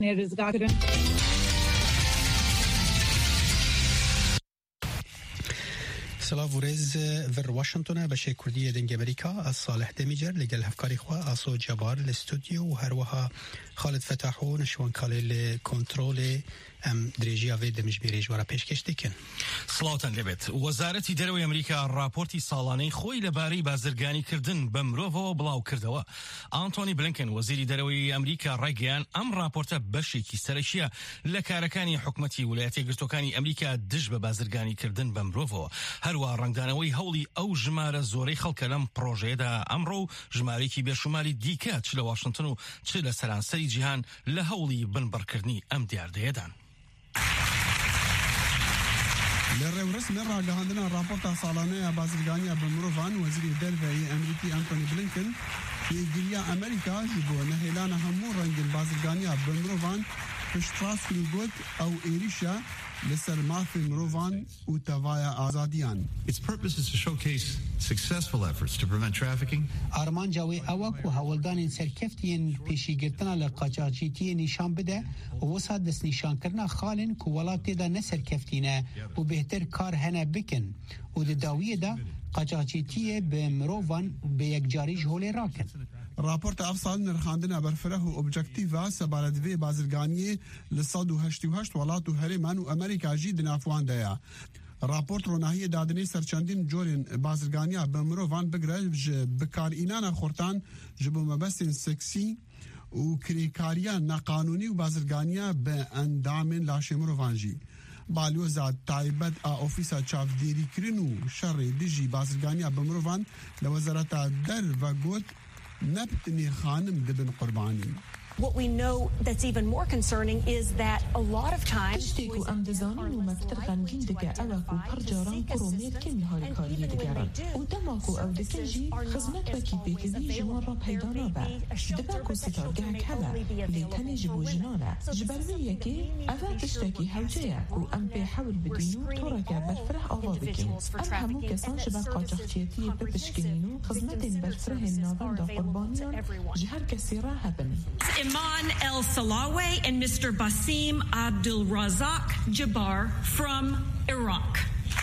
سلاف ورز ور واشنطن بشه کردی دنگ امریکا صالح دمیجر لگل هفکاری خواه آسو جبار الاستودیو و هروها خالد فتحو نشوان کالی لکنترول دريجي افي دمج بيريج ورا پیشکش دکن. سلاوتن لبت وزارتی دروی امریکا راپورتی سالانه خوی لباری بازرگانی کردن بمروو بلاو کردوا. آنتونی بلینکن وزیری دروی امریکا رایگیان ام راپورت بشی کی سرشیا لکارکانی حکومتی ولایتی گرتوکانی امریکا دج به بازرگانی کردن بمروو. هروا رنگدانوی هولی او جمار زوری خلق لم پروژه دا امرو جماری کی به شمالی دیکا چل واشنطن و چل سرانسری جهان لهولی بنبرکردنی ام دیار دیدن. للرئيس مرة لهندنا رابطة صالانية بازرگانية بمروفان وزير الدفاع الأمريكي أنتوني بلينكن في جريا أمريكا جبو نهيلانا همو رنج بازرگانية بمروفان پشتراس كلوغوت أو إيريشا لسر مافي مروفان وتفايا آزاديان. Its purpose is to showcase successful efforts to prevent trafficking. آرمان جاوی اوک و هولدان سرکفتین پیشی گرتنا لقاچاچیتی نشان بده و وسط دست نشان کرنا خالن که ولات دا نسرکفتینه و بهتر کار هنه بکن و داویه دا قاچاچیتی به مروفان به یک جاریج هولی راکن. راپورت افصال نرخاندنا برفره و اوبجکتیفا سبارتوی بازرگانی لصد و هشتی و هشت ولات و هرمان و امریکا جی دنافوان دیا. راپورت روناهی دادنی سرچندین جورین بازرگانیا بمروفان بگره بکار اینانا خورتان جبو مبستین سکسی و کریکاریا ناقانونی و بازرگانیا به اندام لاش مروفان جی. بالوزا تایبت اوفیسا چافدیری کرنو شر دیجی بازرگانیا بمروفان لوزارت در و گوت نبتني خانم دبن قرباني. What we know that's even more concerning is that a lot of times تشتكو أم دزانين ومكتر غنجين دقا ألاكو برجاران كروميت كم هالكاري دقاران ودماكو أو دكنجي خزمت وكي بيتزي جمارة بيدانا با دباكو ستارجع كلا ليتاني جبو جنانا جبالوية كي أفا تشتكي هوجيا وأم بيحاول بدينو توركا برفرح أغا بكين أم همو كسان شبا قاجختيتي ببشكينو خزمت برفره النظام دا قربانيان جهر كسيرا هبن. Iman El Salawi and Mr. Basim Abdul Razak Jabbar from Iraq.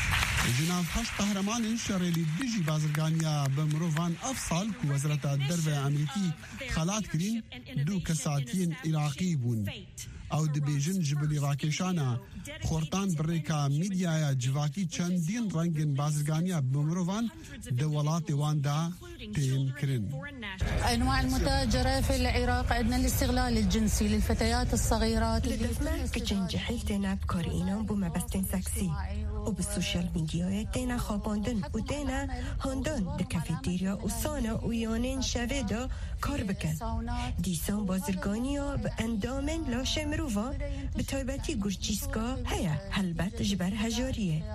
جناب هشت قهرمان شريلي ديجي بازرگانيا بمروفان أفصال كو وزارة الدفاع الأمريكي خلات كرين دو كساتين إراقي بون او دبیجن جبلی راکشانا خورتان بریکا میدیایا جواکی چندین رنگین بازرگانیا بمروفان دولات واندا تیم کرن. انواع المتاجرة في العراق عندنا الاستغلال الجنسي للفتيات الصغيرات لدفنا كجنجحي تينا بكورينا بوما بستين سكسي وبالسوشيال ميديا تينا خاباندن وتينا هندن دكافيتيريا وصانا ويونين شافيدا كاربكن ديسان بازرگانيا باندامن لا شمروفا بتايبتي گرچيسكا هيا هلبت جبر هجاريه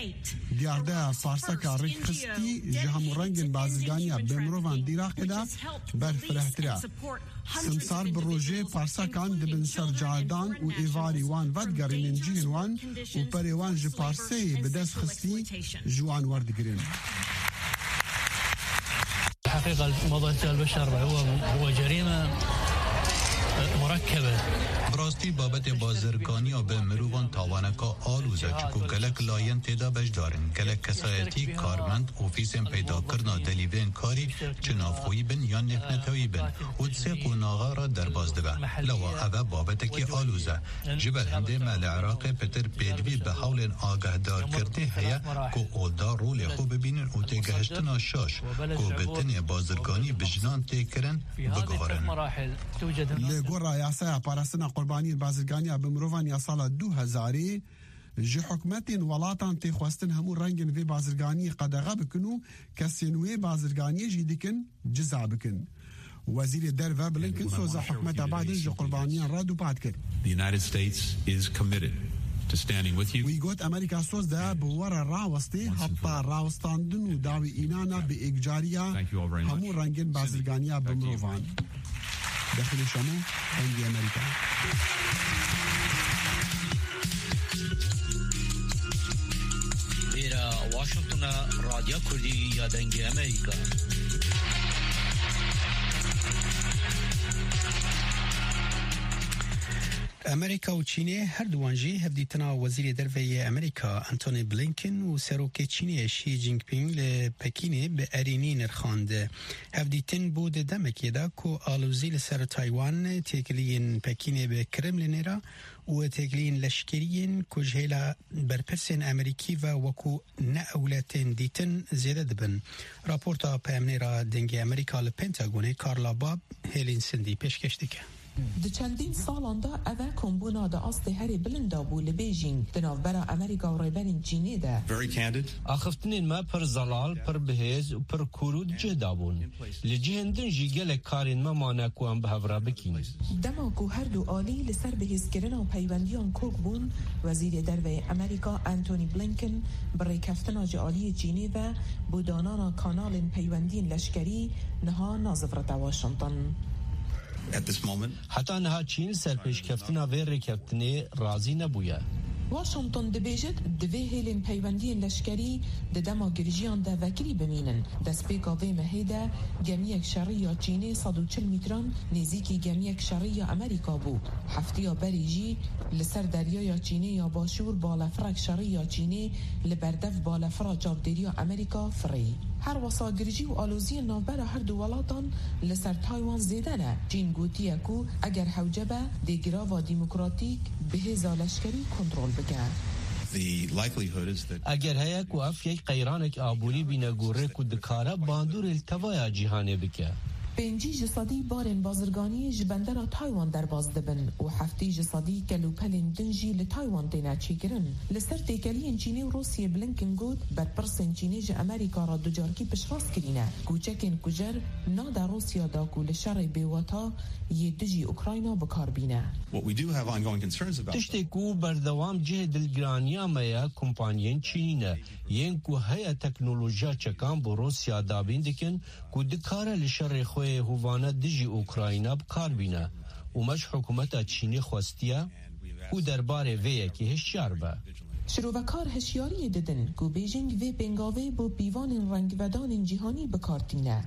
دیارده فارسکا ریک خستی جهام رنگین بازرگانیا بمروفان دیراق دا برفرهترا سمسار بروجه فارسکان دبن سر جاردان و ایواری وان ودگرین انجین وان و پریوان جپارسی بدست خستی جوان وردگرین. حقيقة مضايق البشر هو جريمة مركبة. براستی بابت بازرگانی به مروان تاوانکا آلوزه چکو گلک لاین تیدا بش دارن گلک کسایتی کارمند اوفیسن پیدا کرنا دلیوین کاری چنافخویی بن یا نکنتوی بن و دسه قوناغا را در باز دبه لوا اوه بابت کی آلوزه جبل هنده مال عراق پتر پیدوی به حول آگه دار کرده هیا که اولدا رول خوب ببینن و تگهشتنا شاش که بتنی بازرگانی بجنان تکرن بگهارن لگورا یاسا پارسنا قربانی بازرگانیا بمروفان یا سال 2000 جه حکومتین ولاتان تخواستن همو رنگن وی بازرگانی قدغه بکنو کسینوی بازرگانی جیدکن جزا بکن. وزیر درفا بلینکن سوزا حکومت بعدن جه قربانیان را دو پاد کرد. The United States is committed to standing with you. وی گوت امریکا سوز ده بوار راوستی حتی راوستاندن و داوی اینانا به اگجاریا همو رنگن بازرگانیا بمروفان. داخل شما هندی امریکا. إلى واشنطن راديو كردي يا دنجي أمريكا. امریکا و چین هر دوانجی هفدیتنا وزیر دروی امریکا انتونی بلینکن و سروک چینی شی جینگ پینگ لپکین به ارینی نرخاند. هفدیتن بود دمکی دا کو آلوزی لسر تایوان تکلین پکین به کرملین را و تکلین لشکرین کجهلا برپرسین امریکی و وکو نه اولتین دیتن زیده دبن. راپورتا پیمنی را دنگ امریکا لپنتاگونه کارلا باب هیلین سندی پیشکشتی که. د چندین سالان دا اوه کمبونا دا آست هری بلندا بو لبیجین دناو برا امریکا و ریبرین چینی ده. آخفتنین ما پر زلال، پر بهیز و پر کورود جدا بون. لجهندن جی گلک کارین ما مانکو هم به هورا بکین. دماکو هر دو آلی لسر بهیز کرنا و پیوندیان کوک بون وزیر دروی امریکا انتونی بلینکن برای کفتنا جالی چینی و بودانانا کانال پیوندین لشکری نها نازفرت واشنطن. حتی نها چین سرپیشکفتنا و رکفتنی رازی نبویه. واشنطن دبیجت دوی هیلین پیوندین لشکری دما گرژیان ده وکری بمینن. دست پیکا وی مهیده گمیک شرعی چینی 140 متران نزیکی گمیک شرعی امریکا بو. هفتیا بریجی لسر دریای چینی یا باشور بالافرک شرعی چینی لبردف بالافرا جابدری امریکا فری. هر وسا گرژی و آلوزی نوبر هر دو ولاتان لسر تایوان زیدنه. چین گوتیه کو اگر حوجبه دیگرا و دیموکراتیک به لشکری کنترل بگن. اگر هیا کو اف یک قیرانک آبوری بینه گوره کو دکاره باندور التوای جهانه بکه. پنجی جسادی بارن بازرگانی جبندر تایوان در باز دبن و هفتی جسادی کلوپلین دنجی لتایوان دینا چیگرن. لسر تیکلین چینی و روسیه بلنکن گود بر پرسن چینی ج امریکا را دوجارکی پشراس کرینه. کوچکن کجر نادا روسیا دا کو لشر بیواتا یه دجی اوکراینا بکار بینه. تشتی کو بردوام جه دلگرانیا میا کمپانین چینه. ین کو هیا تکنولوژیا چکان با روسیا دابین دکن کو دکاره لشر خوی هوانه دجی اوکراینا بکار بینه. ومش حکومت چینی خواستیه او درباره ویه که هشیار با. شروع هشیاری ددن کو بیجینگ وی بنگاوی با بیوان رنگ ودان جهانی بکارتینه.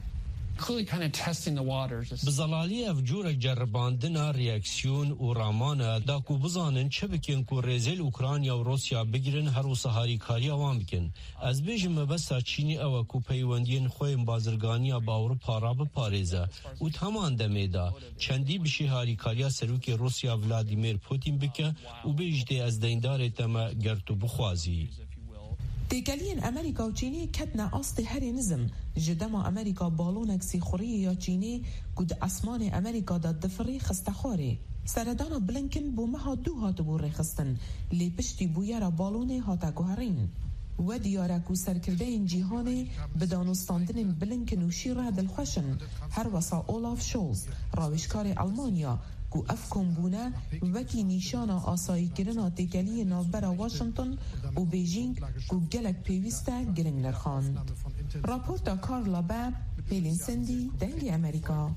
بزلالی افجور جرباندنا ریاکسیون و رامان دا کو بزانن چه بکن کو رزیل اوکراینیا و روسیا بگیرن هر و سهاری کاری اوان بکن. از بیجم بسا چینی او کو پیوندین خویم بازرگانی با اروپا را بپاريزه و تمام دمیدا چندی بشی هاری کاریا سروک روسیا ولادیمیر پوتین بکه و بیجده از دیندار تما گرتو بخوازی. تیکلین امریکا و چینی کتنا آست هر نظم جدما امریکا بالونک سیخوری یا چینی گود اسمان امریکا دا دفری خستخوری. سردان بلنکن بو مها دو هاتو بو رخستن لی پشتی بویارا بالونه هاتا گوهرین. و دیارکو سرکرده این جیهانه بدانستاندن بلنکن و شیره دلخوشن هر وسا اولاف شولز راوشکار المانیا کو افکن بونه وکی نیشان آسایی کرنا تیکلی نوبرا واشنطن و بیجینگ کو گلک پیوسته گرنگ نرخان. راپورتا کارلا باب پیلین سندی دنگ امریکا.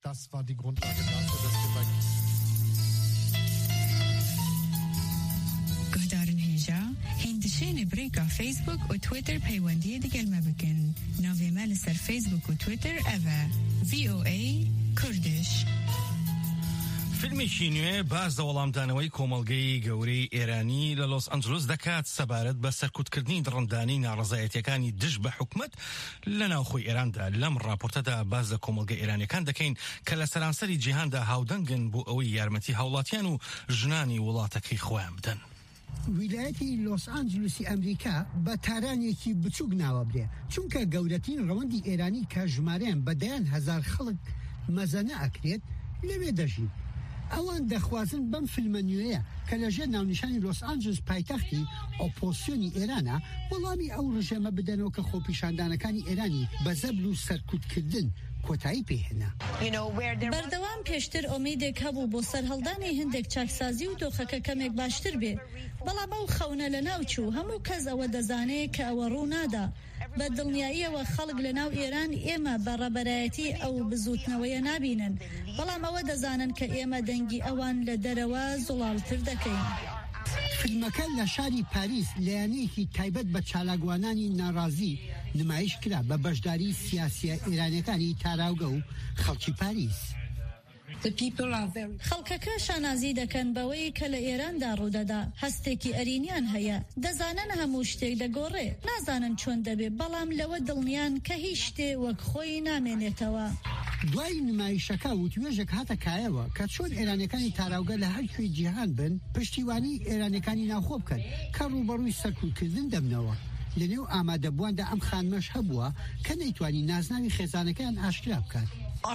گهدارن هنجا هندشین بریکا فیسبوک و تویتر پیوندی دیگل مبکن. ناوی مال سر فیسبوک و تویتر اوه VOA کردش. فیلمێکی نوێ باز دەوەڵامدانەوەی کۆمەڵگەی گەورەی ئێرانی لە لۆس ئەنجلس دەکات سەبارەت بە سەرکوتکردنی دڕندانی ناڕەزایەتیەکانی دژ بە حکومەت لە ناوخۆی ئێراندا. لەم ڕاپۆرتەدا باز لە کۆمەڵگەی ئێرانیەکان دەکەین کە لە سەرانسەری جیهاندا هاودەنگن بۆ ئەوەی یارمەتی هاوڵاتیان و ژنانی وڵاتەکەی خۆیان بدەن. ویلایەتی لۆس ئانجلسی ئەمریکا بە تارانێکی بچووک ناوە برێ چونکە گەورەترین ڕەوەندی ئێرانی کە ژمارەیان بەدەیان هەزار خەڵک مەزەنە ئەکرێت لەوێ دەژین. ئەوان دەخوازن بەم فیلمە نوێیە کە لەژێر ناونیشانی لۆس ئانجلس پایتەختی ئۆپۆزیسیۆنی ئێرانە وەڵامی ئەو ڕژێمە بدەنەوە کە خۆپیشاندانەکانی ئێرانی بە زەبل و سەرکوتکردن کۆتایی پێهێنا. بەردەوام پێشتر ئۆمیدێک هەبوو بۆ سەرهەڵدانی هەندێک چاکسازی و دۆخەکە کەمێک باشتر بێ. بەڵام ئەو خەونە لە ناوچوو هەموو کەس ئەوە دەزانێت کە ئەوە ڕوو نادا. بە دڵنیاییەوە خەڵک لە ناو ئێران ئێمە بە ڕەبەرایەتی ئەو بزوتنەوەیە نابینن. بەڵام ئەوە دەزانن کە ئێمە دەنگی ئەوان لە دەرەوە زوڵالتر دەکەین. فیلمەکە لە شاری پاریس لایەنەیەکی تایبەت بە چالاکوانانی ناڕازی نمایش کرا بە بەشداری سیاسیە ئێرانیەکانی تاراوگە و خەڵکی پاریس. خەڵکەکە شانازی دەکەن بەوەی کە لە ئێراندا ڕوودەدا هەستێکی ئەرینیان هەیە دەزانن هەموو شتێک دەگۆڕێ نازانن چۆن دەبێ بەڵام لەوە دڵنیان کە هیچ شتێ وەک خۆی نامێنێتەوە. دوای نمایشەکە و توێژێک هاتە کایەوە کە چۆن ئێرانەکانی تاراوگە لە هەر کوێی جیهان بن پشتیوانی ئێرانەکانی ناوخۆ بکەن کە ڕوبەڕووی سەرکوتکردن دەبنەوە. لەنێو ئامادەبوواندا ئەم خانمەش هەبووە کە نەیتوانی نازناوی خێزانەکان ئاشکرا بکات.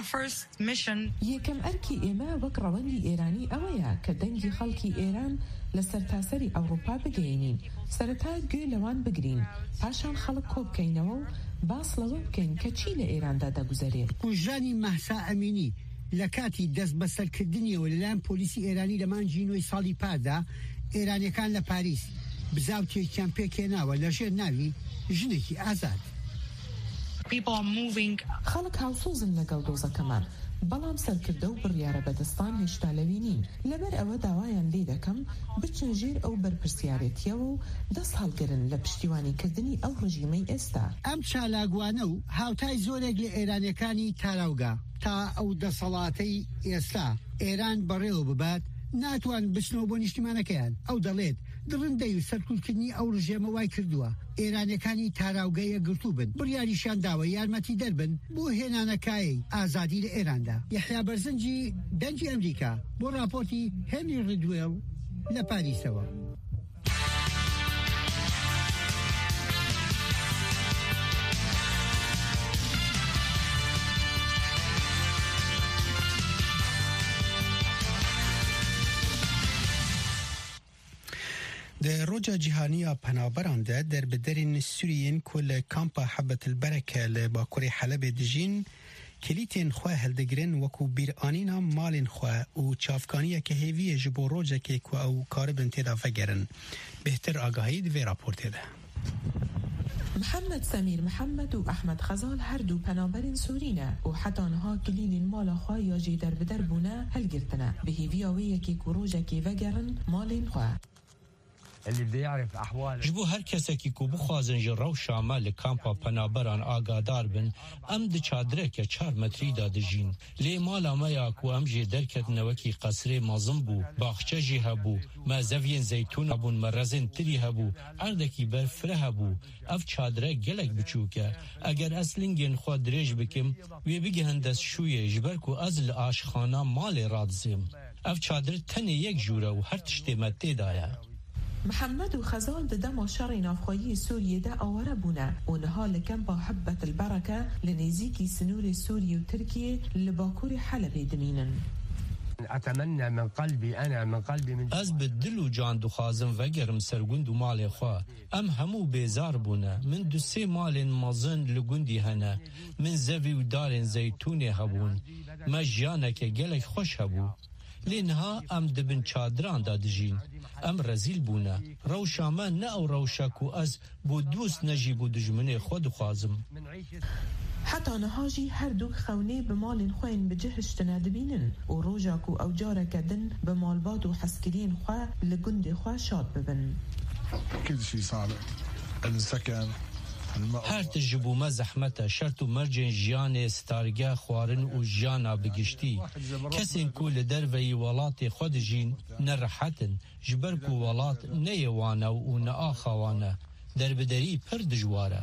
یەکەم ئەرکی ئێمە وەک ڕەوەندی ئێرانی ئەوەیە کە دەنگی خەڵکی ئێران لە سەرتاسەری ئەوروپا بگەێنین سەرەتا گوێ لەوان بگرین پاشان خەڵک کۆ بکەینەوە و باس لەوە بکەین کە چی لە ئێراندا دەگوزارێت. کوژانی مەحسا ئەمینی لە کاتی دەست بەسەرکردنیەوە لەلایەن پۆلیسی ئێرانی لە مانگی نۆی ساڵی پاردا ئێرانیەکان لە پاریس بزاوتێکیان پێکێناوە لەژێر ناوی ژنێکی ئازاد. خەڵک هاوسۆزن لەگەڵ دۆزەکەمان بەڵام سەرکردە و بڕیارە بەدەستان هێشتا لەوی نین لەبەر ئەوە داوایان لێ دەکەم بچن ژێر ئەو بەرپرسیارەتیەوە و دەست هەڵگرن لە پشتیوانیکردنی ئەو ڕژیمەی ئێستا. ئەم چالاگوانە و هاوتای زۆرێک لە ئێرانەکانی تاراوگا تا ئەو دەسەڵاتەی ئێستا ئێران بەڕێوە ببات ناتوان بچنەوە بۆ نیشتیمانەکەیان ئەو دەڵێت دڕندەی و سەرکوتکردنی ئەو ڕژێمە وای کردووە ئێرانەکانی تاراوگەیە گرتوو بن بڕیاریشان داوە یارمەتی دەربن بۆ هێنانەکایی ئازادی لە ئێراندا. یەحیا بەرزنجی دەنگی ئەمریکا بۆ راپۆرتی هێنری ڕیدوێڵ لە پاریسەوە. در روجا جهانیه پنابران ده در بدرین سوریین کل کامپا حبت البرکه لباکوری حلب دجین کلیتین خواه هلدگرین وکو بیرانینا مالین خواه و چافکانیه که هیویه جبو روجا که کو او کاربن تیدا فگرن بهتر آگاهی دوی راپورته ده. محمد سمیر محمد و احمد خزال هر دو پنابرین سورینه و حتی آنها کلین مال خواه یا جی در بدر بونه هلگرتنه به هیویاویه که کو روجا که وگرن مالین خواه. جبو هر کسی که کو بخوازن جراو شامل کامپا پنابران آگادار بن ام ده چادره که 4 متری داده جین لی مالا میا کو ام جی درکت نوکی قصره مازم بو باخچه جی هبو مازوین زیتون هبون مرزین تری هبو اردکی برفره هبو اف چادره گلک بچوکه اگر اصلینگین خود دریج بکم وی بگه هندس شویه جبر کو ازل آشخانه مال رادزیم اف چادره تنه یک جوره و هر تشتیمت دایه. محمد و خزال د دم شر نافخویی سوریه ده آوره بونه اونها لکم با حبت البرکه لنزیکی سنور سوریه و ترکیه لباکور حلب دمینن. اتمنى من قلبي از بدل و جان دخوازم وگرم سرگند و مال خواه ام همو بیزار بونه من 2 مال مازن لگندی هنه من زوی و دارن زیتون هبون ما جانک گلک خوش هبو لینها ام دبن چادران دادجین ام رزیل بونه روشاما نه او روشاکو از بو دوست نجی بو دجمنه خود خوازم حتی نهاجی هر دوک خونه به مال خوین به جهشتنا دبینن و روژاکو او جارک دن به مالباد و حسکرین خواه لگند خواه شاد ببن. كل شيء صعب السكن هر تجربه ما زحمته شرط و مرجن جیان ستارگه خوارن و جیانا بگشتی کسین کو لدروی ولات خود جین نرحتن جبر کو ولات نیوانه و نآخوانه در بدری پر دجواره.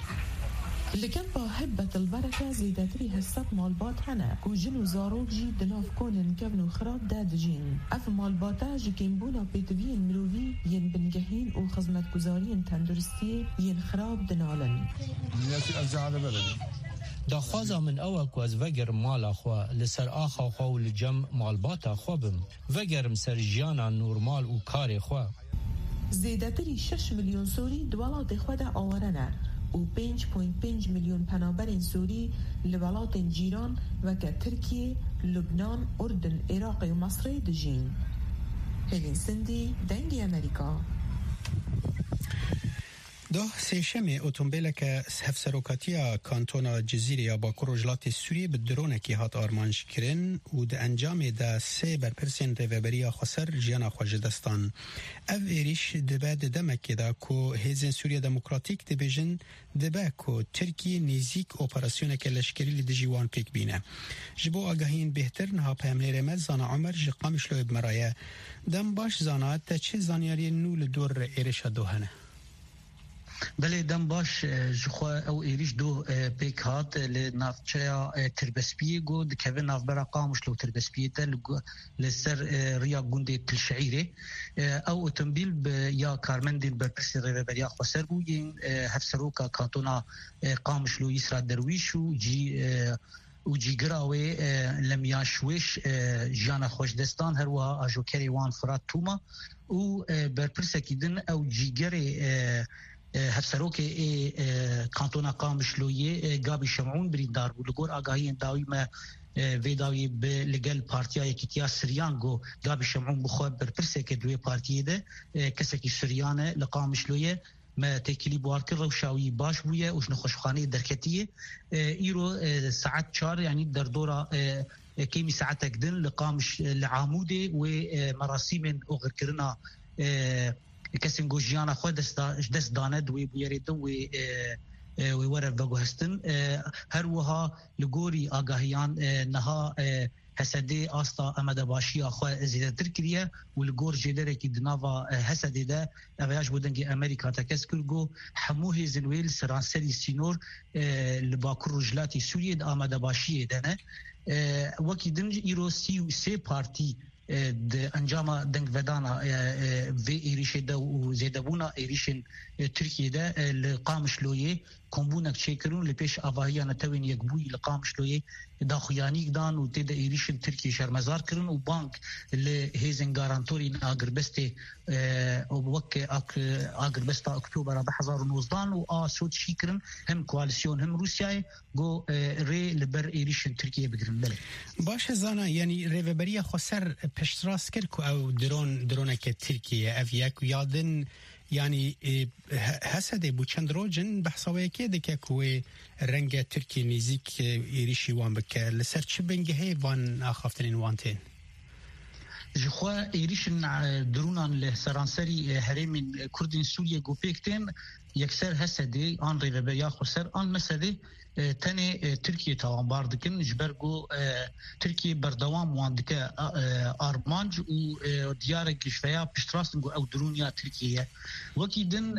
لكن بحبة البركة زيدتري هالسط مالبات هنا وجن وزاروك جي دناف كونن كبنو خراب دادجين اف مالباتا جي كيمبونا بيتوين مروفي ين بنجهين وخزمت گزارين تندرستي ين خراب دنالن نياتي ارجع على بلدي داخوازا من اوك واز وگر مال اخوا لسر آخا خوا و لجم مالباتا خوابم وگرم سر جيانا نورمال و كار خوا زيدتري 6 مليون سوري دوالات خوادا آورنا و 5.5 میلیون پنابرین سوری لولات جیران و که ترکیه، لبنان، اردن، عراق و مصر دجین. هلین سندی، دنگی امریکا. ده سیشم اتومبیل که هفسروکاتیا کانتونا جزیره یا باکور وجلات سوریه به درونه که هات آرمانج کرن و ده انجام ده سه برپرسین ریوبریا خسر جیانا خواجدستان. او ایریش دبه ده دمکی ده که هیزن سوریه دموکراتیک ده بیجن دبه که ترکیه نیزیک اپراسیون که لشکری لی دجیوان پیک بینه. جبو آگاهین بهتر نها پیمنی رمز زانا عمر جقامش لوی بمرایه دم باش زانات تا چه زانیاری نو لدور ایریش دوهنه؟ بله دم باش جخوا او ایریش دو پیک هات لنافچه تربسپیه گود که به ناف برا قامش لو تربسپیه ده لسر ریا گونده تلشعیره او اتومبیل یا کارمندین برپرسی ریوبریا خسر بوین هفسروکا کانتونا قامش لو یسرا درویش و جی گراوی لمیاشویش جانا خوشدستان هروا آجوکری وان فرات توما و برپرسی کدن او جی گری هفسروک کانتونا قامشلویه گابی شمعون بریندار بود لگور آگاهی داوی ما ویداوی به لگل پارتیای کتیا سریان گو گابی شمعون بخواب برپرسه که دوی پارتیه ده کسی که سریانه لقامشلویه ما تکلی بوارکر روشاوی باش بویه وش نخوشخانه درکتیه ایرو ساعت 4 یعنی در دورا کیمی ساعتك دن لقامش لعاموده ومراسم اوغر كرنا كسن جوجيانا خو دست داند وي بيريد وي ورا بغو هستن هروها لغوري اگاهيان نها حسدي استا امد باشي اخو زيدتر كريه والغور جيلر كي دنافا حسدي ده ابياش بودنجي امريكا تكسكرغو حموه زنويل سرانسري سينور لباكر رجلاتي سوريا امد باشي ده وكي دنج ايرو سي بارتي د انجام دنگ ودانا في ايريش ده وزيدبونا ايريشن تركيا ده لقامشلويه كومبونك تشيكرون لبيش افاهيانا توين يقبوي لقامشلويه داخيانيك دان وتدا ايريشن تركيا شرمزار كرن وبانك لهيزن غارانتوري اغربستي وبوك اغربستا اكتوبر 2019 و سود شيكرن هم كواليسيون هم روسيا جو ري لبر ايريشن تركيا بگرن بله باشه زانا يعني ريفبريا خسر پشتراس کرد او درونك تركيا افياك يادن يعني هسده بو چند روجن بحثاوه که دکه کوه رنگ ترکی نزیک ایریشی وان بکه لسر چه بنگه وان آخافتنین وانتین؟ جخوا ایریشن درونان لسرانسری هرمین کردین سوریه گو پیکتین یکسر هسده آن ریوبریا خسر آن مسده تنه ترکیه تاوان باردکن جبرگو ترکیه بردوام واندکه آرمانج و دیار گشفیا پشتراستنگو او درونیا ترکیه وکی دن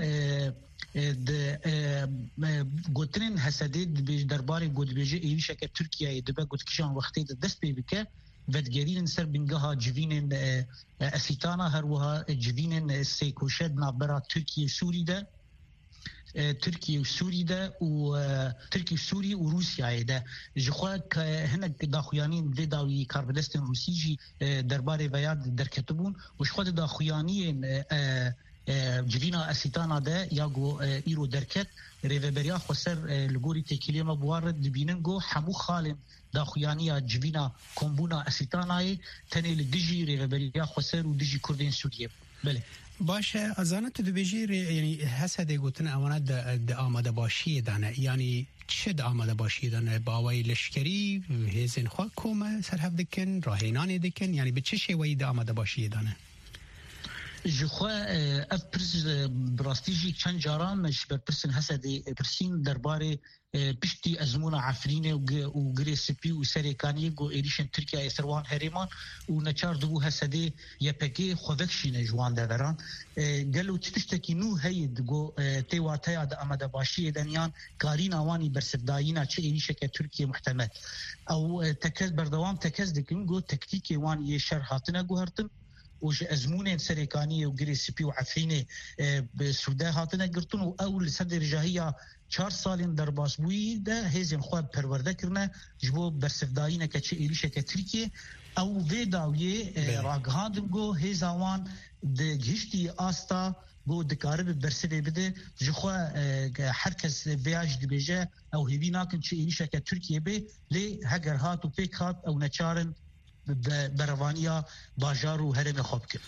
گوترین حسده درباره گودبیجه ایریشه که ترکیه دبه گوتکشان وقتی دست بی بکه ودگرین سر بنگها جوینن اسیتانا هروها جوینن سیکوشد نابرا ترکیه سوری ده تركيا وسوريا ده وتركيا وسوريا وروسيا ده جخوا هنا داخويانين بداوي كاربدستن روسيجي درباري فياد دركتبون وشخوا داخويانين جرينا اسيتانا ده ياغو ايرو دركت ريفبريا خسر لغوري تكليما بوارد دبيننغو حمو خالن داخويانيا جبينا كومبونا اسيتاناي تني لديجي ريفبريا خسر وديجي كردين سوريا بله باشه ازانت دبیجی یعنی حسد گوتن امانت د آماده باشی دانه یعنی چه د آماده باشی دانه باوی لشکری هزین خو کومه سرحب دکن راهینان دکن یعنی به چه شیوهی د آماده باشی دانه جخوا اف پرس براستیجی چند جاران مش برپرسن حسد پرسین درباره پشتی ازمونا عفرینه و گریسپی و سریکانی گو ایریشن ترکیه ایسروان هریمان و نچار دبو حسده یپگی خودکشینه جوان دوران گلو تشتکی نو هید گو تیواتیا دا امده باشی دنیان کارین آوانی برسفدایینا چه ایریشه که ترکیه محتمل او تکز بردوام تکز دکن گو تکتیکی وان یه شر هاتنه گو هرتن وش ازمونين سريكانيه وجريسبي وعفرينه بالسودان هاتنا قرطن واول سد رجاهيه 4 سالين درباس بوي ده هيزن خواب پرورده کرنه جبو برسفداينه كچ ايليشه كتركيه او فيداويه راغهاندگو هيزاوان د گشتي استا گو دکارب برسبه بده جخوا هرکس ویاج دبیجه او هبی ناکن چه ايليشه كتركيه به لي هگر هات و پیک هات او نچارن بروانیا باجار و هرم خوب کرد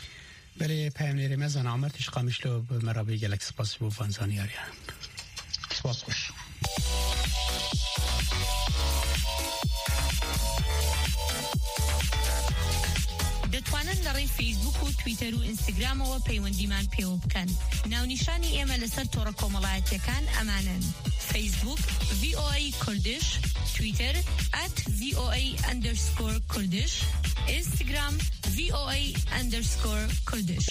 بله پیامنیر مزان عمرتش قامشلو مرابی گلک سپاس بو فانزانیاریان سپاس خوش دەتوانن لەڕێی فیسبوک و تویتەر و ئینستاگرامەوە پەیوەندیمان پێوە بکەن. ناونیشانی ئێمە لەسەر تۆڕە کۆمەڵایەتیەکان ئەمانن: فیسبوک VOA کوردش، تویتر @VOA_کوردش، ئینستاگرام VOA_کوردش.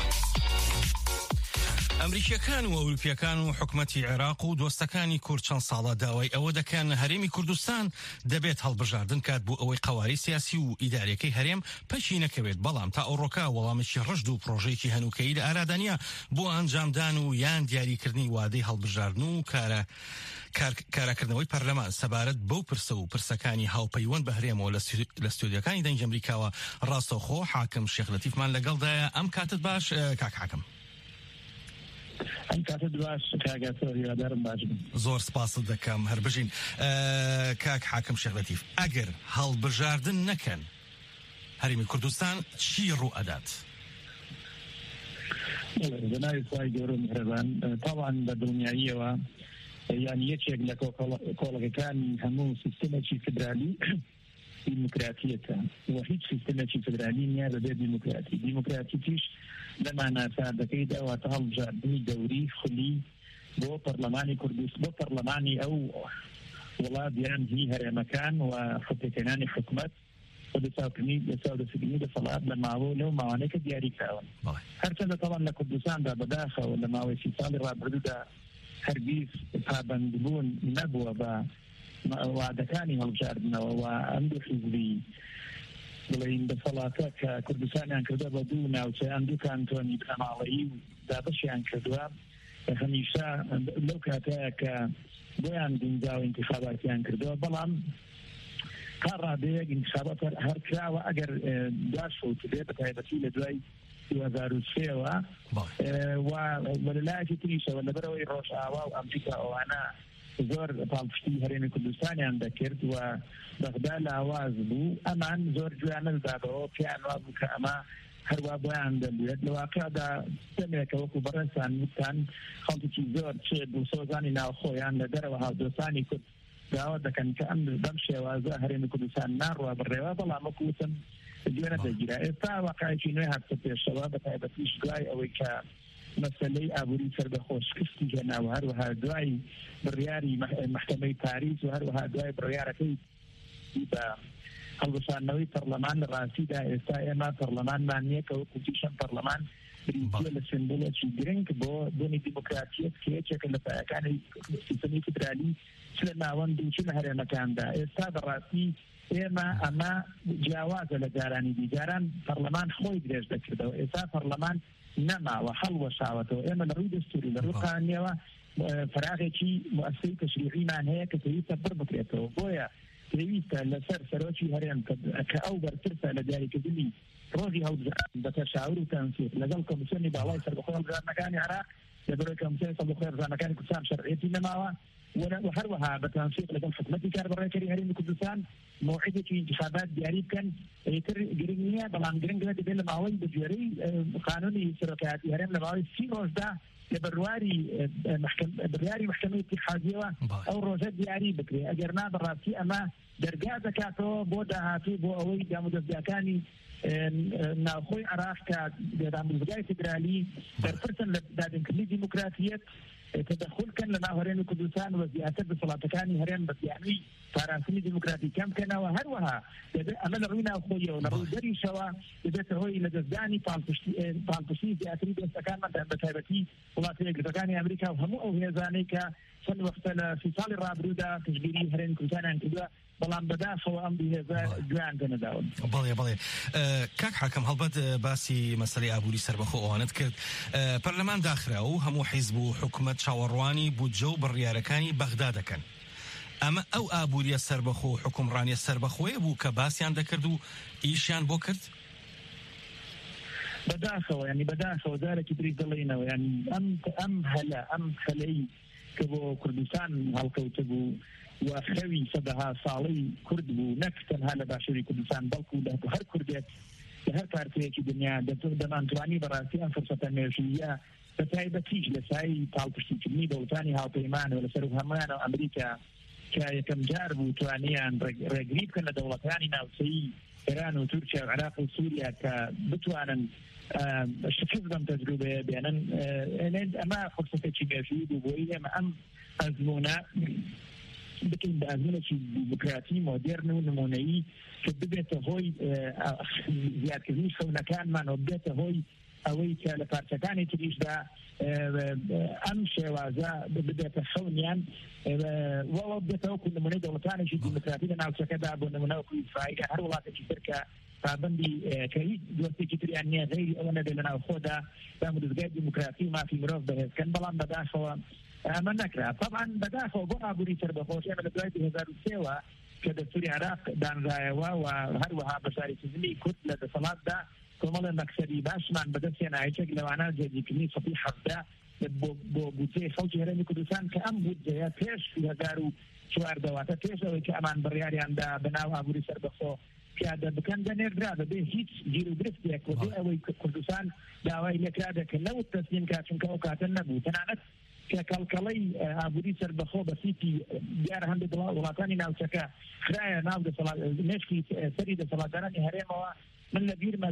ئەمریکیەکان و ئەوروپیەکان و حکومەتی عێراق و دۆستەکانی کورد چەند ساڵە داوای ئەوە دەکەن هەرێمی کوردستان دەبێت هەڵبژاردن کات بۆ ئەوەی قەواری سیاسی و ئیدارەکەی هەرێم پەشی نەکەوێت، بەڵام تا ئەوڕۆکە وەڵامێکی ڕژد و پرۆژەیەکی هەنووکەیی لە ئارادانیا بۆ ئەنجامدان و یان دیاریکردنی وادەی هەڵبژاردن و کارەکردنەوەی پەرلەمان سەبارەت بەو پرسە و پرسەکانی هاوپەیوەند بە هەرێمەوە لە ستودیۆکانی دەنگ ئەمریکاوە ڕاستەوخۆ حاکم شێخ لەتیفمان لەگەڵدایە. ئەم کاتت باش کاک حاکم. ئەم کاتت باش کاگاتۆر هیوادارم باش بن. زۆر سپاست دەکەم هەربژین. کاک حاکم شێخ لەتیف، ئەگەر هەڵبژاردن نەکەن هەرێمی کوردستان چی ڕوو ئەدات؟ بەناوی خوای گەورە میهرەبان، تاوان بە دڵنیاییەوە یانی یەکێک لە کۆڵەکەکانی هەموو سیستەمێکی فدرالی دیموکراتیەتە و هیچ سیستەمێکی فدرالی نییە بەبێ دیموکراتیش لەمانە سادەکەیدا واتە هەڵبژاردننی دەوری خولی بۆ پەرلەمانی کوردستان، بۆ پەرلەمانی ئەو وڵات یان هی هەرێمەکان و خەتێکێنانی حکومەت و دەسەڵاتکردنی دەسەڵات لە ماوە لەو ماوانەیە کە دیاری کراون. هەرچەندە تەڵان لە کوردستاندا بەداخەوە لە ماوەی 30 ساڵی ڕابردوودا هەرگیز پابەندبوون نەبووە بە وعدەکانی هەڵبژاردنەوە و ئەندوو حیزبی بڵین دەسەڵاتە کە کوردستانیان کردە بە دوو ناوچەیان دوو کانتۆنی پەماڵەیی و دابەشیان کردووە هەمیشە لەو کاتەیە کە بۆیان گونجاو انتخاباتیان کردووە، بەڵام تا ڕادەیەک انتخابات هەر کراوە ئەگەر داشوت بێ بە تایبەتی لە دوای 2003ەوە و لەلایەکی تریشەوە لەبەرەوەی ڕۆژئاوا و ئەمریکا ئەوانە زۆر پاڵپشتی هەرێمی کوردستانیان دەکرد و بەغدا لاواز بوو، ئەمان زۆر گویان نەدابەوە پێیان وا بوو کە ئەمە هەروە بۆیان دەبێت. لە واقعدا دەمێکە وەکو بەڕێستان وتان خەڵکی زۆر چێ بوو سۆزانی ناوخۆیان لە دەرەوە هاودۆستانی کورد داوا دەکەن کە ئەم بەم شێوازە هەرێمی کوردستان ناڕوا بڕێوە، بەڵام وەکو وتم گوێ نەدەگیرا. ئێستا واقعێکی نوێ هاتە پێشەوە بە تایبەتیش دوای ئەوەی کە مەسەلەی ئابووری سەربەخۆ شکستی هێنا و هەروەها دوای بڕیاری محکەمەی پاریس و هەروەها دوای بڕیارەکەی بە هەڵبژاردنەوەی پەرلەمان لە ڕاستیدا ئێستا ئێمە پەرلەمانمان نییە کە وەکو دیشەم پەرلەمان بریتیە لە سمبولێکی گرنگ بۆ بوونی دیموکراتیەت کە یەکێکە لە پایەکانی سیستەمی فدرالی چ لە ناوەند و چ لە هەرێمەکاندا. ئێستا بەڕاستی ئێمە ئەمە جیاوازە لە جارانی دیجاران پەرلەمان خۆی درێژ دەکردەوە، ئێستا پەرلەمان نەماوە هەڵوەشاوەتەوە. ئێمە لە ڕووی دەستوری لە ڕووی قانونیەوە فراغێکی مؤسسەی تەشریعیمان هەیە کە پێویستە بڕ بکرێتەوە، بۆیە پێویستە لەسەر سەرۆکی هەرێم کە ئەو بەرپرسە لە دیاریکردنی ڕۆژی هەڵبژاردن بە تەشاور و تەنسیق لەگەڵ کۆمیسیۆنی باڵای سەربەخۆی هەڵبژاردنەکانی عێراق لەبەرەوەی کۆمیسیۆنی سەربەخۆی هەڵبژاردنەکانی کوردستان شەرعیەتی نەماوە وهروها بتنسيق لەگەڵ حکومەتی کاربڕێکەری هەرێمی کوردستان موعدێکی انتخابات دیاری بکەن. ئیتر گرنگ نییە، بەڵام گرنگ دەبێت لە ماوەی بەگوێرەی قانونی سەرۆکایەتی هەرێم لە ماوەی 30 ڕۆژدا لە بڕیاری محکەمەی اتحادیەوە ئەو ڕۆژە دیاری بکرێت. ئەگەر نا بەڕاستی ئەمە دەرگا دەکاتەوە بۆ داهاتوو بۆ ئەوەی دامودەستگاکانی ناوخۆی عێراق کە دامودەستگای فدرالی دەرپرسن لە دادنکردنی دیموکراتیەت تدخلکن لە هەرێمی کوردستان و زیاتر دەسەڵاتەکانی هەرێم بە زیانوی پاراستنی دیموکراتی کەم بکەنەوە. هەروەها ئەمە لە ڕووی ناوخۆیەوە لە ڕووی دەریشەوە دەبێتە هۆی لە دەستدانی پاڵپشتی زیاتری دەستەکانمان بە تایبەتی وڵاتە یەکگرتوەکانی ئەمریکا و هەموو ئەو هێزانەی کە چەند وەختە لە 30 ساڵی ڕابردوودا پشتگیری هەرێمی کوردستانیان کردووە، بەڵام بەداخەوە ئەم دوو هێزە گویان دەنەداون. بەڵێ کاک حاکم هەڵبەت باسی مەسەلەی ئابووری سەربەخۆ ئەوانت کرد. پەرلەمان داخراوە و هەموو حیزب و حکومەت چاوەڕوانی بودجە و بڕیارەکانی بەغدا دەکەن. ئەمە ئەو ئابووریە سەربەخۆ و حکومڕانیە سەربەخۆیە بوو کە باسییان دەکرد و ئیشیان بۆ کرد؟ بەداخەوە ینی بەداخەوە جارێکی بری دەڵێنەوە ینی ئەم خەلەی کە بۆ کوردستان هەڵکەوتە بوو و خەوی سەدەها ساڵەی کورد بوو، نەک تەنها لە باشووری کوردستان بەڵکو لە هەر کوردێک هەر پارتەیەکی دنیا دەمانتوانی بەڕاستی ئەم فرسەتە مێژویە بە تایبەتیش لە سای پاڵپشتیکردنی دەوڵەتانی هاوپەیمانەوە لەسەر هەمویانەوە ئەمریکا کە یەکەم جار بوو توانیان ڕێگری بکەن لە دەوڵەتانی ناوچەیی ئێران و تورکیا و عێراق و سووریا کە بتوانن شکست بەم تەجروبەیە بێنن ئەمە فرسەتێکی مێژووی بوو بۆی ئێمە ئەم ئەزمونە بکەین بە ئەزمونێکی دیموکراتی مۆدێرن و نمونەیی کە ببێتە هۆی زیادکردنی خەونەکانمانەوە ببێتە هۆی ئەوەی کە لە پارچەکانی تریشدا ئەم شێوازە ببێتە خەونیان وەڵە بێتەوە کو نمونەی دەوڵەتانێکی دیموکراتی لە ناوچەکەدا بۆ نمونەوەکو ئیسرائیل هەر وڵاتێکی تر کە پابەندی کە هیچ دۆستێکی تریان نییە غەیری ئەوە نەبێت لە ناوخۆدا دامودەستگای دیموکراتی و مافی مرۆڤ بەهێزکەن بەڵام بەداخەوە ئەمە نەکرا طبعا بەداخەوە بۆ ئابووری سەربەخۆش ئێمە لە دوای 2003ەوە کە دەستوری عێراق دانرایەوە و هەروەها بەشارەکردنی کورد لە دەسەڵاتدا کۆمەڵە مەکسەری باشمان بەدەستێنا یەکێک لەوانە جێگیرکردنی سەدی حەفدە بۆ بودجەی خەڵکی هەرێمی کوردستان کە ئەم بودجەیە پێش 2014 پێش ئەوەی کە ئەمان بڕیاریاندا بەناو ئابووری سەربەخۆ پیادە بکەن دەنێردرا بەبێ هیچ گیر و گرفتێک بۆ ئەوەی کوردستان داوای لێکرا دەکە نەوت تەسلیم کا چونکە ئەو کاتە نەبوو تەنانەت کە کەڵکەڵەی ئابووری سەربەخۆ بە سیتی دیارە هەندێک وڵاتانی ناوچەکە خرایە ناو مێشکی سەری دەسەڵاتدارانی هەرێمەوە من لە بیرمە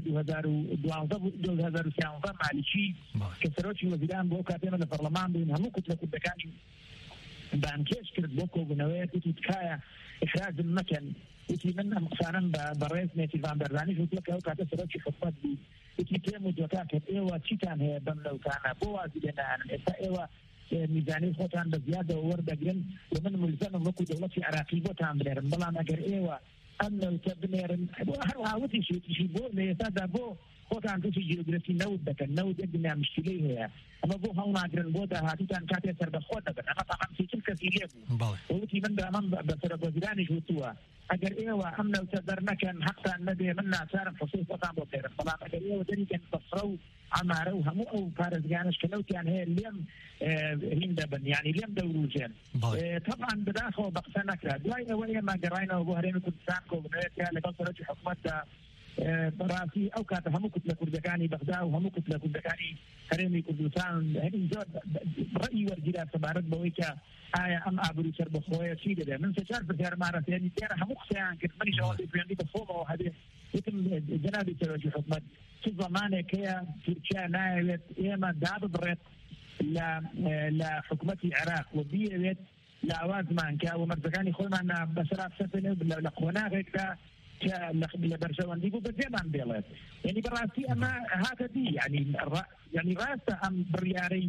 2013 مالیکی کە سەرۆکی وەزیران بۆ کاتێمە لە پەرلەمان بووین هەموو کوتلە کوردەکانی بانکێش کرد بۆ کۆبوونەوەیە وتی تکایە ئخراجم مەکەن وتی من ئەم قسانم بەڕێز نێتیڤان بەردانیش وتووە ئەو کاتە سەرۆکی حکومەت بوو وتی پێم وتووە کە ئێوە چیتان هەیە بەم لەوتانە بۆ وازی لێ نانن ئێستا ئێوە میزانی خۆتان بە زیادەوە وەردەگرن و من ملزەمم وەکو دەوڵەتی عێراقی بۆتان بنێرم بەڵام ئەگەر ئێوە ئەم لەوتە بنێرن هەروەها وتیشی بۆ لە ئێستادا بۆ خۆتان تووشی گیرۆگرفتی نەوت دەکەن نەوت یەک دنیا مشکلەی هەیە ئەمە بۆ هەڵناگرن بۆ داهاتووتان کاتێ سەربەخۆ دەبن ئەمە تەمام چیتر کەسی لێ بوو وتی من دامەم بە سەرۆکوەزیرانیش وتووە ئەگەر ئێوە ئەم لەوتە دەرنەکەن حەقتان نەبێ من ناچارم خۆسەی خۆتان بۆ بێرم بەڵام ئەگەر ئێوە دەریکەن بەفرە و ئەمارە و هەموو ئەو پارێزگانش کە نەوتیان هەیە لێم هین دەبن یعنی لێم دەوروژێن طبعا بەداخەوە بە قسە نەکرا دوای ئەوە ئێمە گەڕاینەوە بۆ هەرێمی کوردستان کۆبوونەوەیەکە لەگەڵ سەرۆکی حکوومەتدا بەڕاستی ئەو کاتە هەموو کوتلە کوردەکانی بەغدا و هەموو کوتلە کوردەکانی هەرێمی کوردستان هەرێمی زۆر ڕەئی وەرگیرا سەبارەت بەوەی کە ئایا ئەم ئابووری سەربەخۆیە چی دەبێت من سێ-چوار پرسیارمانە فێنی دیارە هەموو قسەیان کرد منیش ئەوەی خوێندی بەخۆمەوە هەبێ وتم جەنابی سەرۆکی حکوومەت چ زەمانێک هەیە تورکیا نایەوێت ئێمە داببڕێت لە حکوومەتی عێراق و بیەوێت لە ئاوازمان کە و مەرجەکانی خۆیمان بەسەر لە قۆناغێکدا کە لە بەرژەوەندی بوو بەجێمان بێڵێت یعنی بەڕاستی ئەمە هاتە دی یعنی ڕاستە ئەم بڕیارەی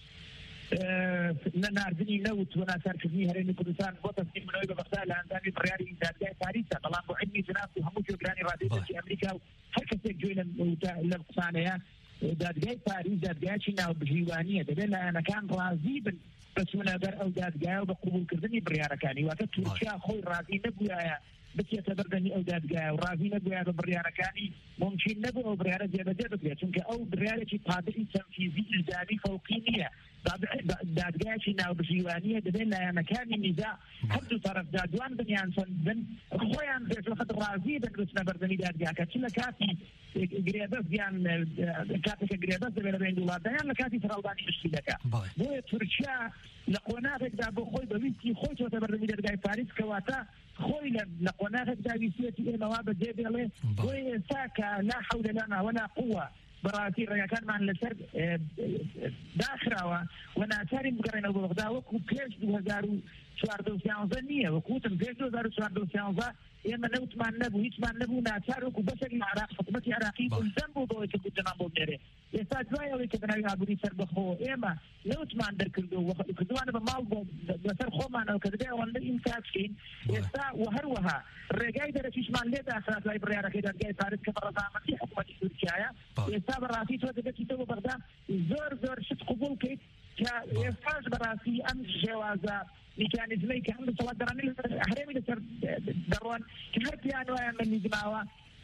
ناردنی نەوت و ناچارکردنی هەرێمی کوردستان بۆ تەسلیمکردنەوەی بە بەغدا لە ئەندامی بڕیاری دادگای پاریسە بەڵام بۆ علمی جناب و هەموو جۆگرانی ڕادیۆیەکی ئەمریکا و هەر کەسێک گوێ لەم قسانەیە دادگای پاریس دادگایکی ناوبژیوانیە دەبێت لایەنەکان ڕازی بن بەچوونە بەر ئەو دادگایە و بە قبولکردنی بڕیارەکانی واتە تورکیا خۆی ڕازی نەبووایە بچێتە بەردەمی ئەو دادگایە و ڕازی نەبووایە بە بڕیارەکانی ممکن نەبوو ئەو بڕیارە جێبەجێ بکرێت چونکە ئەو بڕیارێکی قادری تەنفیزی ئیلزامی فەوقی نییە دادگایکی ناوبژیوانیە دەبێت لایەنەکانی نیزا هەردوو تەرەف دادوان بنیان چەندن خۆیان بێژوەخت ڕازی بن بچنە بەردەمی دادگاکە چ لە کاتی گرێبەست یان کاتێکە گرێبەست دەبێت لە بین وڵاتەیان لە کاتی سەرهەڵدانی مشکلەکە بۆیە تورکیا لە قۆناغێکدا بۆ خۆی بەویستی خۆی چۆتە بەردەمی دادگای پاریس کەواتە خۆی لە قۆناغێکدا ویسیەتی ئێمەوا بەجێ بێڵێ بۆیە ئێستا کە لا حەول لنا ولا قوة بەڕاستی ڕێگەکانمان لەسەر داخراوە و ناچاری بگەڕێنەوە بۆ بەغدا وەکو پێش 2014 نییە وەکوتم پێش 2014 ئێمە نەوتمان نەبوو هیچمان نەبوو ناچار وەکو بەشێکی عێراق حکوومەتی عێراقی ملزەم بوو بەوەی کە کوردستان بۆ بنێرێ ئێستا دوای ئەوەی کە بەناوی ئابووری سەربەخۆ ئێمە نەوتمان دەرکردو کردوانە بە ماڵ بۆ لەسەر خۆمانەوە کە دەبێت ئەوەندە ئیمکان بکەین ئێستا و هەروەها ڕێگای دەرەکیشمان لێ داخرات لای بڕیارەکەی دادگای پاریس کە بە ڕەزامەندی حکوومەتی تورکیایە ئێستا بەڕاستی تۆ دەبێتیتەوە بەغدا زۆر شت قبول بکەیت کە ئێستاش بەڕاستی ئەم شێوازە میکانیزمەی کە هەم دەسەڵاتدارانی هەرێمی لەسەر دەڕۆن کە هەر پیان وایە من نیزماوە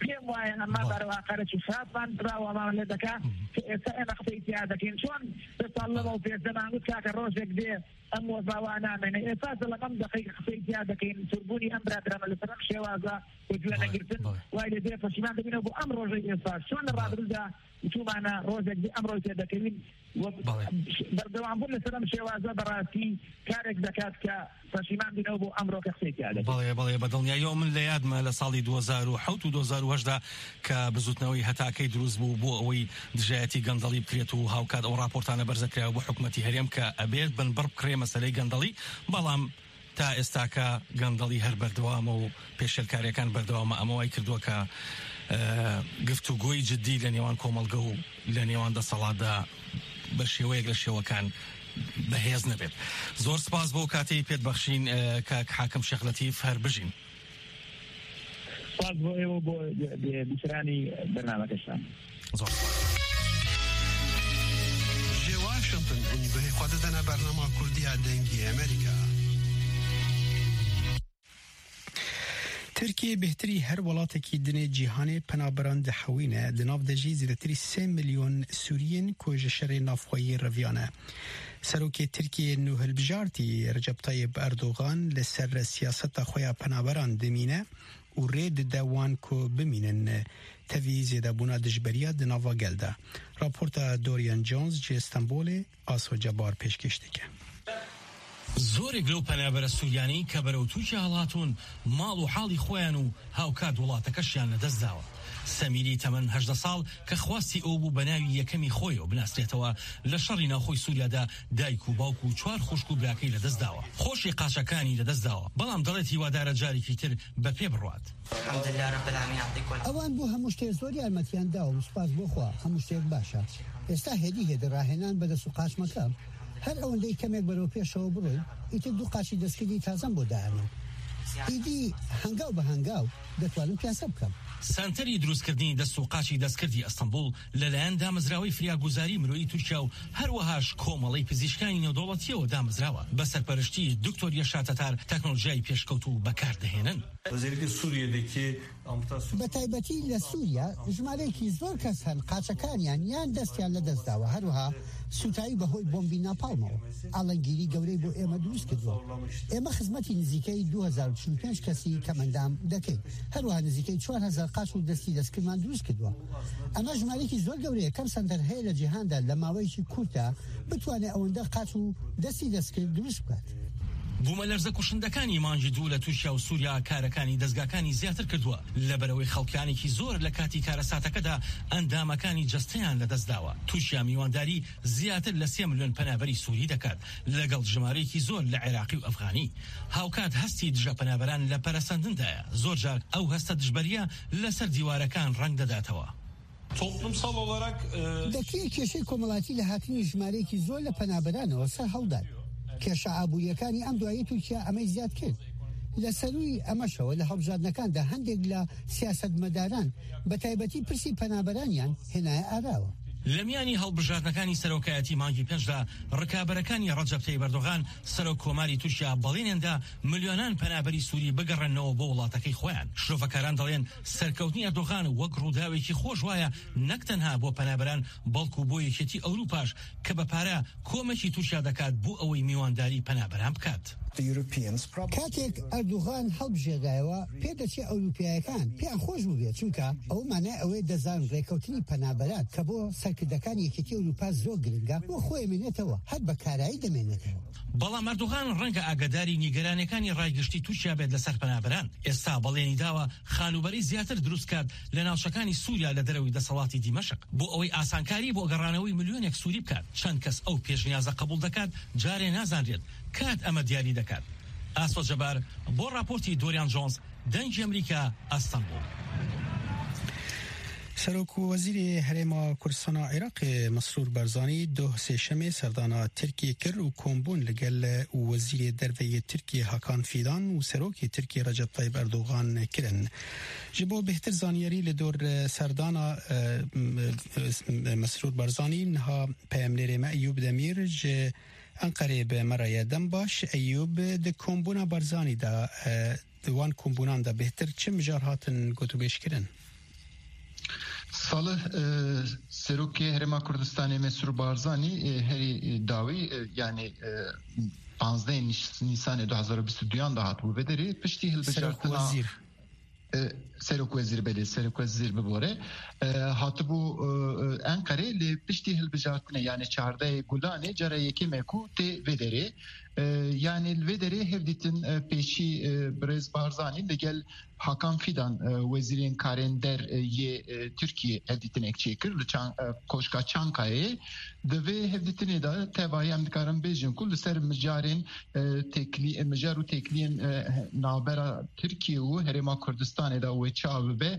پێم وایە ئەمە بەرەواقەرەی خراپمان راوەمان لێ دەکا کە ئێستا ئێمە قسەی دەکەین چۆن ساڵ لەمە و پێشدەمانگوت کاکە ڕۆژێک دێ ئەم وەزاوا نامێنێ ئێستا لەقەم دقیقە قسەی دەکەین توربوونی ئەم برادرامە لەسەر ئەم شێوازە و گوێنەگرتن وای لێ دێ پەشیمان دەبینەوە بۆ ئەم ڕۆژەی ئێستا چۆن لە ڕابردوودا تومانە ڕۆژێک دێ ئەم ڕۆژێ دەکەوین بەردەوام بوون لەسەر ئەم شێوازە بەڕاستی کارێک دەکات کە پەشیمان بینەوە بۆ ئەمڕۆ کە قسەی دەکەین. بەڵێ بەدڵنیاییەوە من لە یادمە لە ساڵی 2007 و 2010 کە بزوتنەوەی هەتاکەی دروست بوو بۆ ئەوەی دژایەتی گەندەڵی بکرێت و هاوکات ئەو راپۆرتانە بەرزەکراوە بۆ حکومەتی هەرێم کە ئەبێت بنبڕ بکرێ مەسەلەی گەندەڵی بەڵام تا ئێستاکە گەندەڵی هەر بەردەوامە و پێشێلکاریەکان بەردەوامە ئەمەوای کردووە کە گفتوگۆی جدی لە نێوان کۆمەڵگە و لە نێوان دەسەڵاتدا بە شێوەیەک لە شێوەکان بەهێز نەبێت. زۆر سپاس بۆ کاتەی پێت بەخشین کاک حاکم شێخ لەتیف هەر بژین. سپاس بۆ ئێوە بۆ بیسرانی بەرنامەکەشان. زۆر جێ واشنگتن بەهێ خوا دەدەنە بەرنامە کوردیە دەنگی ئەمریکا. ترکیه بهتری هر ولاتکی دنیا جهانی پنابران دحوینه دناف دجی زیرتری 3 میلیون سوریین کوژ شر نافخوایی رویانه. سروک ترکیه نوهل بجارتی رجب طیب اردوغان لسر سیاست خویا پنابران دمینه و رید دوان کو بمینن تاوی زیده بونا دجبریه دناوا گلده. راپورت دوریان جونز جی استنبول آسو جبار پیشکشتی که. زۆرێک لەو پەنابەرە سووریانی کە بەرەو تووشی هەڵاتون ماڵ و حاڵی خۆیان و هاوکات وڵاتەکەشیان لەدەستداوە. سەمیری تەمەن 18 ساڵ کە خواستی ئەو بوو بە ناوی یەکەمی خۆیەوە بناسرێتەوە لە شەڕی ناوخۆی سووریادا دایک و باوک و 4 خوشک و براکەی لەدەستداوە. خۆشی قاچەکانی لەدەستداوە بەڵام دەڵێت هیوادارە جارێکی تر بە پێ بڕوات. ئەوان بۆ هەموو شتێ زۆر یارمەتیان داوە و سوپاس بۆخوا هەموو شتێک باشە. ئێستا هێدی هێدە ڕاهێنان بەدەست و قاچمەکە هەر ئەوەندەی کەمێک بەرەو پێشەوە بڕۆین ئیتر دوو قاچی دەستکردی تازەم بۆ داهێنم. ئیدی هەنگاو بە هەنگاو دەتوانم پیاسە بکەم. سانتەری دروستکردنی دەست و قاچی دەستکردی ئەستەمبول لەلایەن دامەزراوەی فریاگوزاری مرۆیی تورکیا و هەروەهاش کۆمەڵی پزیشکانی نێودەوڵەتیەوە دامەزراوە بە سەرپەرشتی دکتۆر یەشا تەتار تەکنۆلۆژیای پێشکەوت و بەکاردەهێنن. بە تایبەتی لە سووریا ژمارەیەکی زۆر کەس هەن قاچەکانیان یان دەستیان لەدەستداوە هەروەها سوتایی بەهۆی بۆمبی ناپالمەوە. ئاڵنگیری گەورەی بۆ ئێمە دروست کردووە. ئێمە خزمەتی نزیکەی 2045 کەسی کەمەندام دەکەین. هەروەها نزیکەی 4000 قاچ و دەستی دەستکردمان دروست کردووە. ئەمە ژمارەیەکی زۆر گەورەیە کەم سەنتەر هەیە لە جیهاندا لە ماوەیەکی کورتە بتوانێت ئەوەندە قاچ و دەستی دەستکرد دروست بکات. بوومەلەرزە کوشندەکانی مانگی دوو لە تووشیا و سووریا کارەکانی دەستگاکانی زیاتر کردووە لەبەرەوەی خەڵکیانێکی زۆر لە کاتی کارەساتەکەدا ئەندامەکانی جەستەیان لەدەستداوە. تووشیا میوانداری زیاتر لە 3 ملیۆن پەنابەری سووری دەکات لەگەڵ ژمارەیەکی زۆر لە عێراقی و ئەفغانی. هاوکات هەستی دژە پەنابەران لە پەرەسەندندایە زۆر جار ئەو هەستە دژبەریە لەسەر دیوارەکان ڕەنگ دەداتەوە. توپلومسal olarak دەکرێت کێشەی کۆمەڵاتی لە هاتنی ژمارەیەکی زۆر لە پەنابەرانەوە سەر هەڵدان. کێشە ئابووریەکانی ئەم دوایی تورکیا ئەمەی زیاد کرد. لە سەرووی ئەمەشەوە لە هەڵبژاردنەکاندا هەندێک لە سیاسەتمەداران بە تایبەتی پرسی پەنابەرانیان هێنایە ئاراوە. لە میانی هەڵبژاردنەکانی سەرۆکایەتی مانگی پێنجدا ڕکابەرەکانی ڕەجەب تەیب ئەردۆغان سەرۆک کۆماری تورکیا بەڵێنێندا ملیۆنان پەنابەری سووری بگەڕێنەوە بۆ وڵاتەکەی خۆیان. شرۆڤەکاران دەڵێن سەرکەوتنی ئەردۆغان وەک ڕووداوێکی خۆش وایە نەک تەنها بۆ پەنابەران بەڵکو بۆ یەکێتی ئەوروپاش کە بە پارە کۆمەکی تورکیا دەکات بۆ ئەوەی میوانداری پەنابەران بکات. کاتێک ئەردوغان هەڵبژێردایەوە پێدەچێت ئەوروپیایەکان پێیان خۆش بووبێت چونکە ئەو مانای ئەوەی دەزان ڕێکەوتنی پەنابەرات کە بۆ سەرکردەکانی یەکێتی ئەوروپا زۆر گرنگە بۆ خۆی مێنێتەوە هەر بە کارایی دەمێنێتەوە. بەڵام ئەردوغان ڕەنگە ئاگاداری نیگەرانەکانی ڕایگەشتی تورکیا بێت لەسەر پەنابەران. ئێستا بەڵێنی داوە خانوبەری زیاتر دروست کات لە ناوچەکانی سووریا لە دەرەوەی دەسەڵاتی دیمەشق بۆ ئەوەی ئاسانکاری بۆ گەڕانەوەی ملیۆنێک سووری بکات. چەند کەس ئەو پێشنیازە قبول دەکات جارێ نازانرێت کات ئەمە دیاری دەکات. ئاسۆ جەبار بۆ راپۆرتی دۆریان جۆنز دەنگی ئەمریکا ئەستەمبول. سەرۆک وەزیری هەرێما کوردستانە عێراق مەسرور بەرزانی دۆ سێشەمێ سەردانا ترکیە کرد و کۆمبوون لەگەل وەزیری دەرەوەی ترکیە هاکان فیدان و سەرۆکی ترکیە ڕەجەب طەیب ئەردۆغان کرن. ji bo bêhtir zaniyarî li dor serdana Mesrûr Barzanî niha peyemnerê me Eyyûb Demîr ji Enqerê bi meraya dembaş Eyyûb di kombûna Barzanî da di wan kombûnan da bêhtir çi mijar hatin gotûbêjkirin? Salih Seroki Herema Kurdistanê Mesrûr Barzanî herî dawî yani 15 Nisanê 2022 da hatbû ve derê piştî hilbijartina Serok Wezîr belê Serok Wezîr bibore hatibû Enqerê lê piştî hilbijartinê yani çardeyê Gulanê cara yekê ku tê vê derê yani vê derê hevdîtin pêşî Birêz Barzanî li gel Hakan Fidan wezîrên karên der yê Tirkiye hevdîtinek çêkir li koşka Çankaya'yê di vê hevdîtinê de tevahî em dikarin bêjin ku li ser mijarên mijar û tekliyên navbera Tirkiye û Herêma Kurdistanê de wê çav be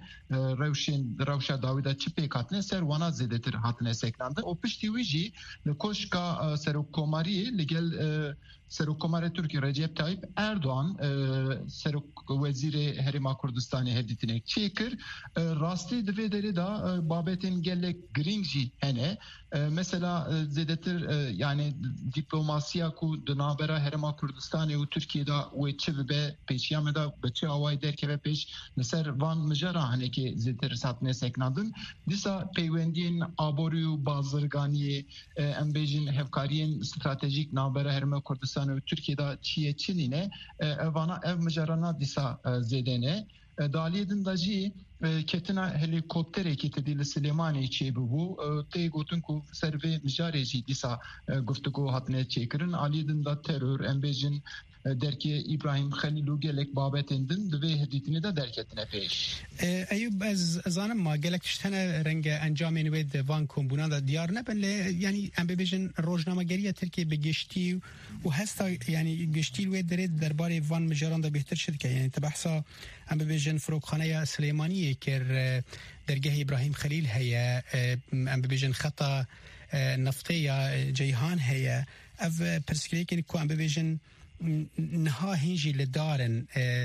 rewşa dawî de çi pêk hatine ser wana zêdetir hatine seklandin û piştî wî jî li koşka Serokkomariyê li gel Serokkomarê Tirkiye Recep Tayyip Erdoğan Serok Wezîrê Herêma Kurdistanê hevdîtinek çêkir rastî di vê derê de babetên gelek giring jî hene mesela zêdetir yani diplomasiya ku di navbera Herêma Kurdistanê û Tirkiyeyê de wê çi bibe pêşiya me de bi çi awayî derkeve pêş li ser van mijara hinekê zêdetir hatine seklandin dîsa peywendiyên aborî û bazirganiyê em bêjin hevkariyên stratejîk navbera Herêma Kurdistanê û Tirkiyeyê de çiye çinîne evana ev mijarana dîsa zêdene daliyê din de jî ketina helikopterekî tedî li Silêmanê çêbûbû tê gotin ku ser vê mijarê jî dîsa guftugû hatine çêkirin aliyê din de terör em bêjin derkê İbrahim Xelîl û gelek babetên din di vê hevdîtinê de derketine pêş. Eyüp ez zanim ma gelek tiştene renge encamên wê de van kombûnan da diyar nebin lê yani em bêjin rojnamegeriya Tirkiye bi giştî û hesta yani giştî wê derê derbarê van mijaran da bêhtir şidike yani te behsa em bêjin firokxaneya Silêmaniyê kir dergehê İbrahim Xelîl heye em bêjin xeta nefteya Ceyhan heye ev perskirêkên ku em bêjin نها هنجي لدارن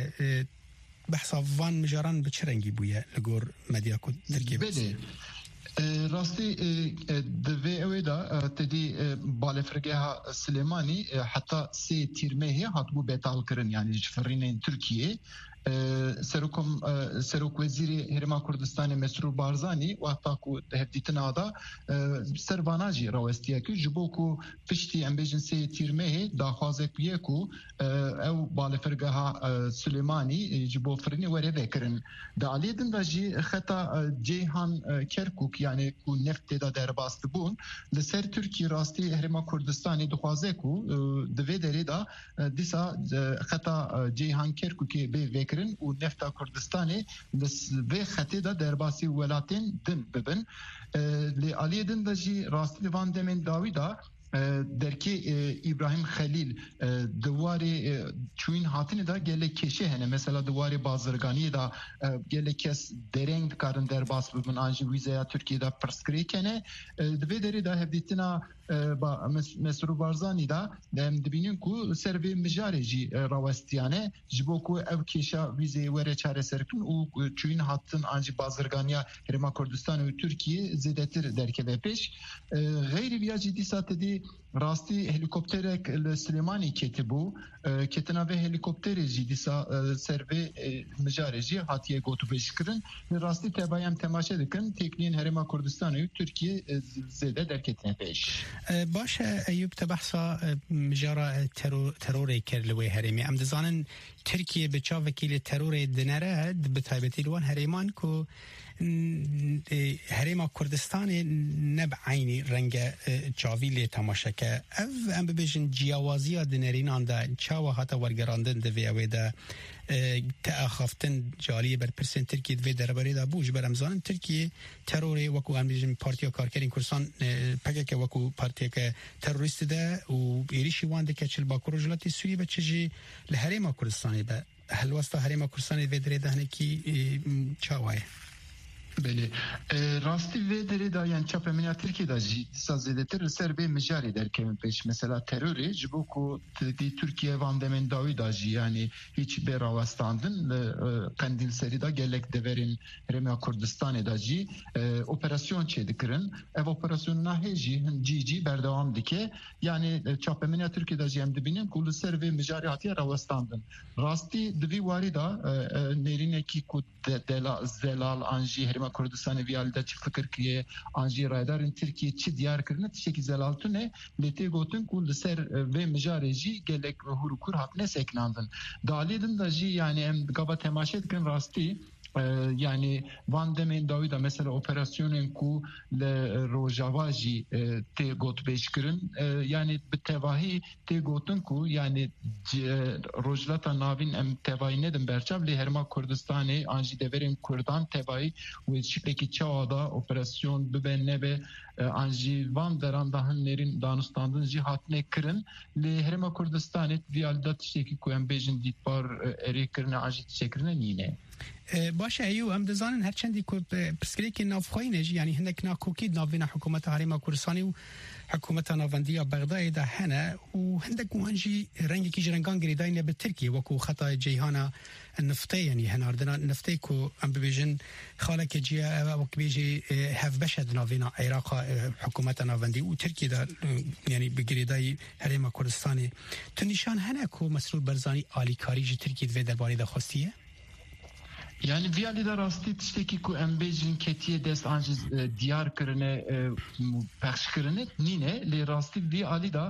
بحثا فان مجاران بچرنگی بویه لگور مدیا کو ترکیه بله راستی دوی اوی دا تدی بالفرگه سلیمانی حتی سی تیرمهی hatbu betal kırın yani فرینین Türkiye Serok Wezîrê Herêma Kurdistanê Mesrûr Barzanî wexta ku hevdîtina da servana jî rawestiye kir ji bo ku piştî em bêjin sê tîrmehê daxwazek bûye ku ew balêfirgeha Silêmanî ji bo firînê were vekirin. Di aliyê din de jî xeta Ceyhan Kerkûk yani ku neftê de derbas dibûn li ser Tirkiye rastî Herêma Kurdistanê dixwaze ku di vê derê de dîsa xeta Ceyhan Kerkûkê bê vekirin û nefta Kurdistanê vê xetê de derbasî welatên din bibin. Lê aliyê din de jî rastî li van demên dawî da derkê İbrahim Xelîl di warê çûyîn hatinê de gelek keşê hene mesela di warê bazirganiyê de gelek kes dereng dikarin derbas bibin an jî wîzeya Tirkiyeyê de pirsgirêk hene di vê derê de hevdîtina Mesrûr Barzanî da em dibînin ku ser vê mijarê jî rawestiyane ji bo ku ev kêşa wîzê were çareserkirin û çûyîn hatin an jî bazirganiya Herêma Kurdistanê û Tirkiye zêdetir derkeve pêş xeyrî vîya jî dîsa tedî rastî helikopterek li Silêmanî ketibû ketina vê helikopterê jî dîsa ser vê mijarê jî hatiye gotûbêjkirin rastî tebayî em temaşe dikin tekliyên Herêma Kurdistanê û Tirkiye zêde derketine pêş. باشه ایوب te behsa mijara terorê kir li wê herêmê em dizanin Tirkiye bi çavekî li terorê dinere bi taybetî li wan herêman ku Herêma Kurdistanê ne bi aynî renge çavî lê temaşeke ev em bibêjin ciyawaziya dinerînan de çawa hata wergerandin di vê ew de te axaftin caliyê berpirsên Tirkiye divê derbarê de bû ji ber em zanin Tirkiye terorê wekû em bêjin Partiya Karkerên Kurdistan PKK wekû partiyeke terorîstî de û êrişî wan dike çil Bakur û jilatê Sûriyê be çi jî li Herêma Kurdistanê be helwesta Herêma Kurdistanê vê derê de hinekî çawa ye. Beli rastî vê derê da yani çapemeniya Tirkiyeyê jî dîsa zêdetir ser vê mijarê derkevin pêş mesela terörê ji bo ku di Tirkiye van demên dawî da jî yani hiç bê rawestandin li Qendîl serî da gelek deverên Herêma Kurdistanê da jî operasyon çê dikirin ev operasyona hê jî cî berdewam dike yani çapemeniya Tirkiyeyê jî em dibînin ku li ser vê mijarê hatiye rawestandin rastî di vî warî da nêrînekî ku Zelal an jî Herêma هرما کردستان ویالدا چی فکر کیه آنجی رایدارن ترکیه چی دیار کرنه تشکی زلالتونه لته گوتن کول سر و مجارجی گلک هروکور هاتنه سکناندن دالیدن دا جی یعنی ام گابا تماشید کن راستی yani Van Demen Davida mesela operasyonun ku le Rojavaji te got beşkirin yani bir tevahi te gotun ku yani Rojlata navin em tevahi nedim berçav le Herma Kurdistan'ı anji deverin Kurdan tevahi ve şikleki çağda operasyon biben be anji Van deran dahanlerin danustandın cihatne kirin le Herma Kurdistan'ı vialdat şeki ku em bejin ditbar erikirine anji şekrine nine باشه ایو هم دزانن هرچندی که پرسکری که نافخواینه یعنی هندک ناکوکی ناوین حکومت هریما کردستانی و حکومت ناوندی بغداد ده هنه و هندک وانجی رنگی که جرنگان گریداینه به ترکیه وکو خطا جیهانا النفطی یعنی هناردنا نفطی کو ام ببیجن خاله که جیا وک بیجی هف بشد ناوین عراق حکومت ناوندی و ترکیه ده یعنی بگریدای هریما کردستانی تنشان هنه کو مسرور برزانی آلیکاری جی ترکیه و درباره ده خواستیه yani viyalida rastî tiştekî ku em bêjin ketiye dest anjî diyar kirine pexş kirine nîne lê rastî vî alîda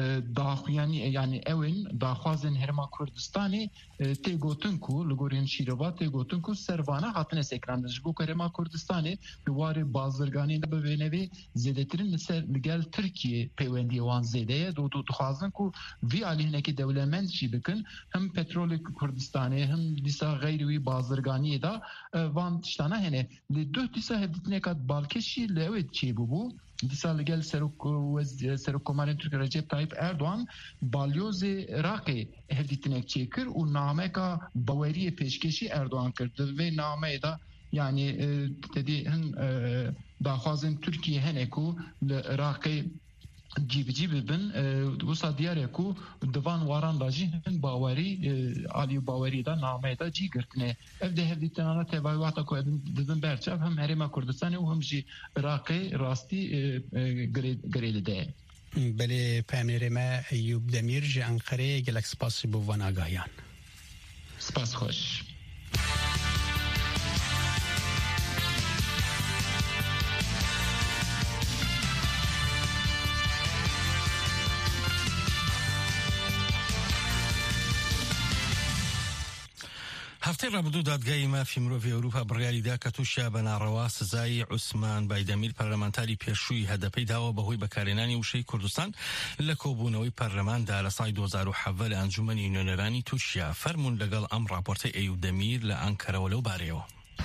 yani evin daxwazên Herma Kurdistanê tê gotin ku li gorên şîreva tê gotin ku servana hatine sekrandin ji bo Herma Kurdistanê li warê bazirganî de bivênevê zêdetirin li gel Tirkiye peywendiye wan zêde ye dixwazin ku vî alî hinekî dewlemend jî bikin hem petrolê Kurdistanê hem dîsa xeyrî wî bazirganiyê da van tiştana hene lê duh dîsa hevdîtineka balkêşî li ew çêbûbû dîsa li gel Serokkomarên Tirkiye Recep Tayyip Erdoğan balyozê Iraqê hevdîtinek çêkir û nameka baweriyê pêşkêşî Erdoğan kir di vê nameyê da yani dedî hin daxwazên Tirkiye hene ku li Iraqê cîbicî bibin wisa diyar e ku divan waran da jî hin bawerî alî bawerî da nameyê da cî girtine ev de hevdîtinana tevahî wata ku didin berçav hem Herêma Kurdistanê û hem jî Iraqê rastî girêli de ye. Belê peyamnêrê me Eyyûb Demîr ji Enqereyê gelek spas ji bo van agahiyan. Spas xweş. هەفتەی ڕابردوو دادگای مافی مرۆڤی ئەوروپا بڕیاری دا کە تووشە بە ناڕەوا سزای عوسمان بایدەمیر پەرلەمانتاری پێشووی هەدەپەی داوە بەهۆی بەکارهێنانی وشەی کوردستان لە کۆبوونەوەی پەرلەماندا لە ساڵی 2007 لە ئەنجومەنی نوێنەرانی تووشە فەرموون لەگەڵ ئەم راپۆرتەی ئەیوب دەمیر لە ئەنکەرەوە لەو بارەیەوە.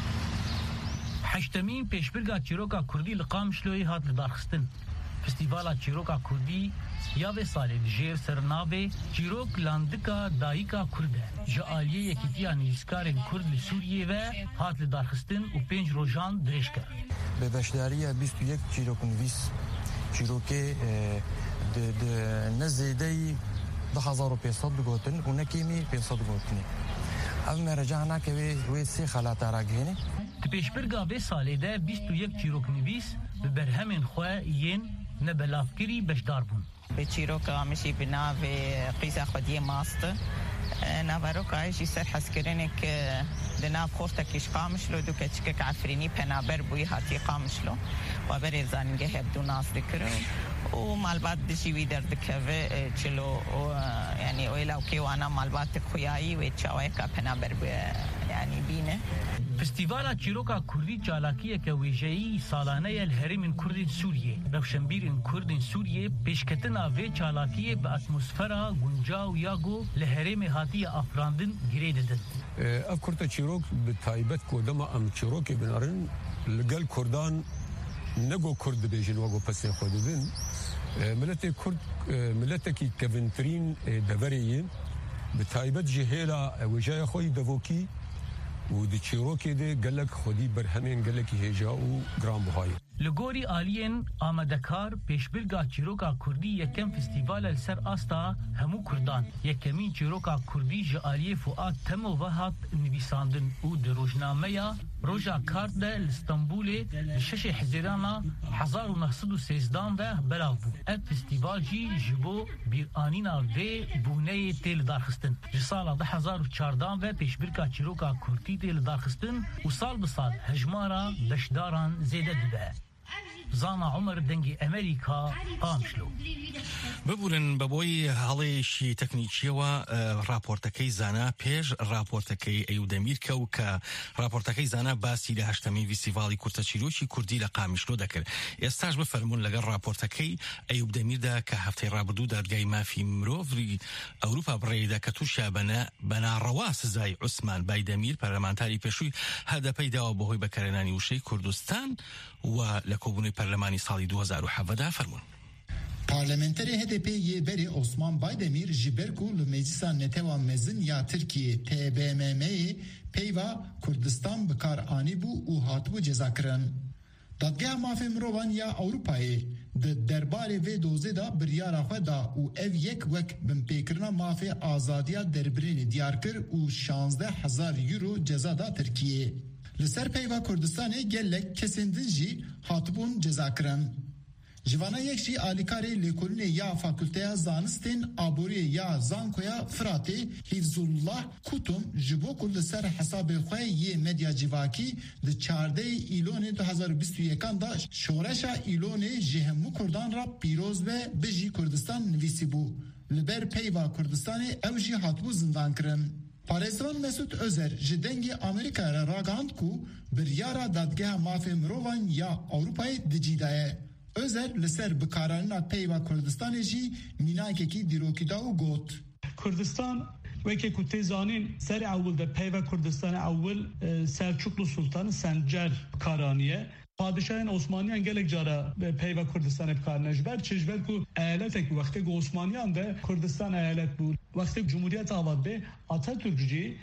حشتمین پێشبرگا چیرۆکا کوردی لە قامشلۆی هات لە دارخستن. فستیڤالا چیرۆکا کوردی یاوێ ساڵێ دژێر سەرناوێ چیرۆک لاندکا دایکا کوردە ji aliyê yekîtiya nivîskarên Kurd li Sûriyê ve hat li darxistin û 5 rojan dirêj kir. Bi beşdariya 21 çîroknivîs çîrokê di ne zêdeyî 2500 digotin û ne kêmî 500 digotinê. Ev merceha nake wê sê xelata ragihîne. Di pêşbirga vê salê de 21 çîroknivîs bi berhemên xwe yên nebelavkirî beşdar bûn. بچیروکا میشی بنا و قیزا خودی ماست نواروکا ایشی سر حسکرینه که دناب خورتا کش قامشلو دو که چکک عفرینی پنابر بوی هاتی قامشلو و بری زانگه هبدو ناس دکرو و مالبات دشیوی دردکه و چلو یعنی اویلاو که وانا مالبات خویایی و چاوه که پنابر yani bine. Festivala Çîroka Kurdî çalakiyeke wêjeyî salane el herêmên Kurdên Sûriyê. Rewşenbîrên Kurdên Sûriyê pêşketina vê çalakiyê bi atmosfera gunca û yago li herêmê hatiye afrandin girê didin. Ev Kurta çîrok bi taybet ku dema em çîrokê binarin li gel Kurdan ne go Kurd dibêjin wego pesê xwe dibin. Milletê Kurd milletekî kevintirîn deverê ye bi taybet jî hêla wêjeya xwe devokî û di çîrokê de gelek xwedî berhemên gelekî hêja û giranbihayê. Li gorî aliyên amedekar pêşbirga Çîroka Kurdî yekem festîvala li ser asta hemû Kurdan. Yekemîn Çîroka Kurdî ji aliyê Fuad Temo ve hat nivîsandin û di rojnameya روجا کار ده استانبول شش حزیرانا 1913 ده بلاو بو اف فستیوال جی جبو bir anina ve bune tel darxistin sala 2014 ve peşbirka çiroka kurti tel darxistin u sal bi sal hejmara beşdaran zede dibe زانا عمر دنگی امریکا قامشلو ببورن بەبۆی هەڵەیەشی تەکنیکیەوە راپۆرتەکەی زانا پێش راپۆرتەکەی ئەیودەمیر کە و کە راپۆرتەکەی زانا باسی لە هەشتەمین فیستیڤاڵی کورتە چیرۆکی کوردی لە قامیشلۆ دەکرد. ئێستاش بفەرمونون لەگەڵ راپۆرتەکەی ئەیودەمیردا کە هەفتەی ڕابردوو دادگای مافی مرۆڤ ئەوروپا بڕێدا کە تووشیا بەناڕەوا سزای عوسمان بایدەمیر پەرلەمانتاری پێشووی هەدەپەی داوە بەهۆی بەکارهێنانی وشەی کوردستان و لە کۆبوونەوەی پەرلەمانی ساڵی 2017 فەرموون. Parlamenteri HDP beri Osman Baydemir jiberku li meclisa neteva mezin ya Türkiye TBMM'yi peyva Kurdistan bikar ani bu u hatbu ceza kirin. Dadgeha mafê mirovan ya Avrupayê di derbarê vê dozê da biryara xwe da û ev yek wek binpêkirina mafê azadiya derbirênê diyar kir û 16,000 euro ceza da Tirkiyeyê. Li ser peyva Kurdistanê gelek kesên din jî hatibûn ceza kirin. Jivana yek jî alîkarê lêkolînê ya Fakülteya Zanistên Aboriyê ya Zankoya Firatê Hîfzullah Kutum ji bo ku li ser hesabê xwe yê medya civakî di 14 îlonê 2021 da şoreşa îlonê ji hemû Kurdan ra pîroz ve bijî Kurdistan nivîsîbû. Li ber peyva Kurdistanê ew jî hatibû zindan kirin. Parêzvan Mesut Özer ji dengê Amerîkayê re ragihand ku biryara dadgeha mafê mirovan ya Avrupayê dicî daye. Özer li ser bikaranina peyva Kurdistanê jî mînakekî dîrokî da û got. Kurdistan weke ku tê zanîn serê ewil de peyva Kurdistanê ewil Selçuklu Sultanı Sencer bikaraniye. Padişahên Osmaniyan gelek cara peyva Kurdistanê bikarine ji ber çi ji ber ku eyaletek wextê ku Osmaniyan de Kurdistan eyalet bû. Wextê Cumhuriyet avad bê Atatürk jî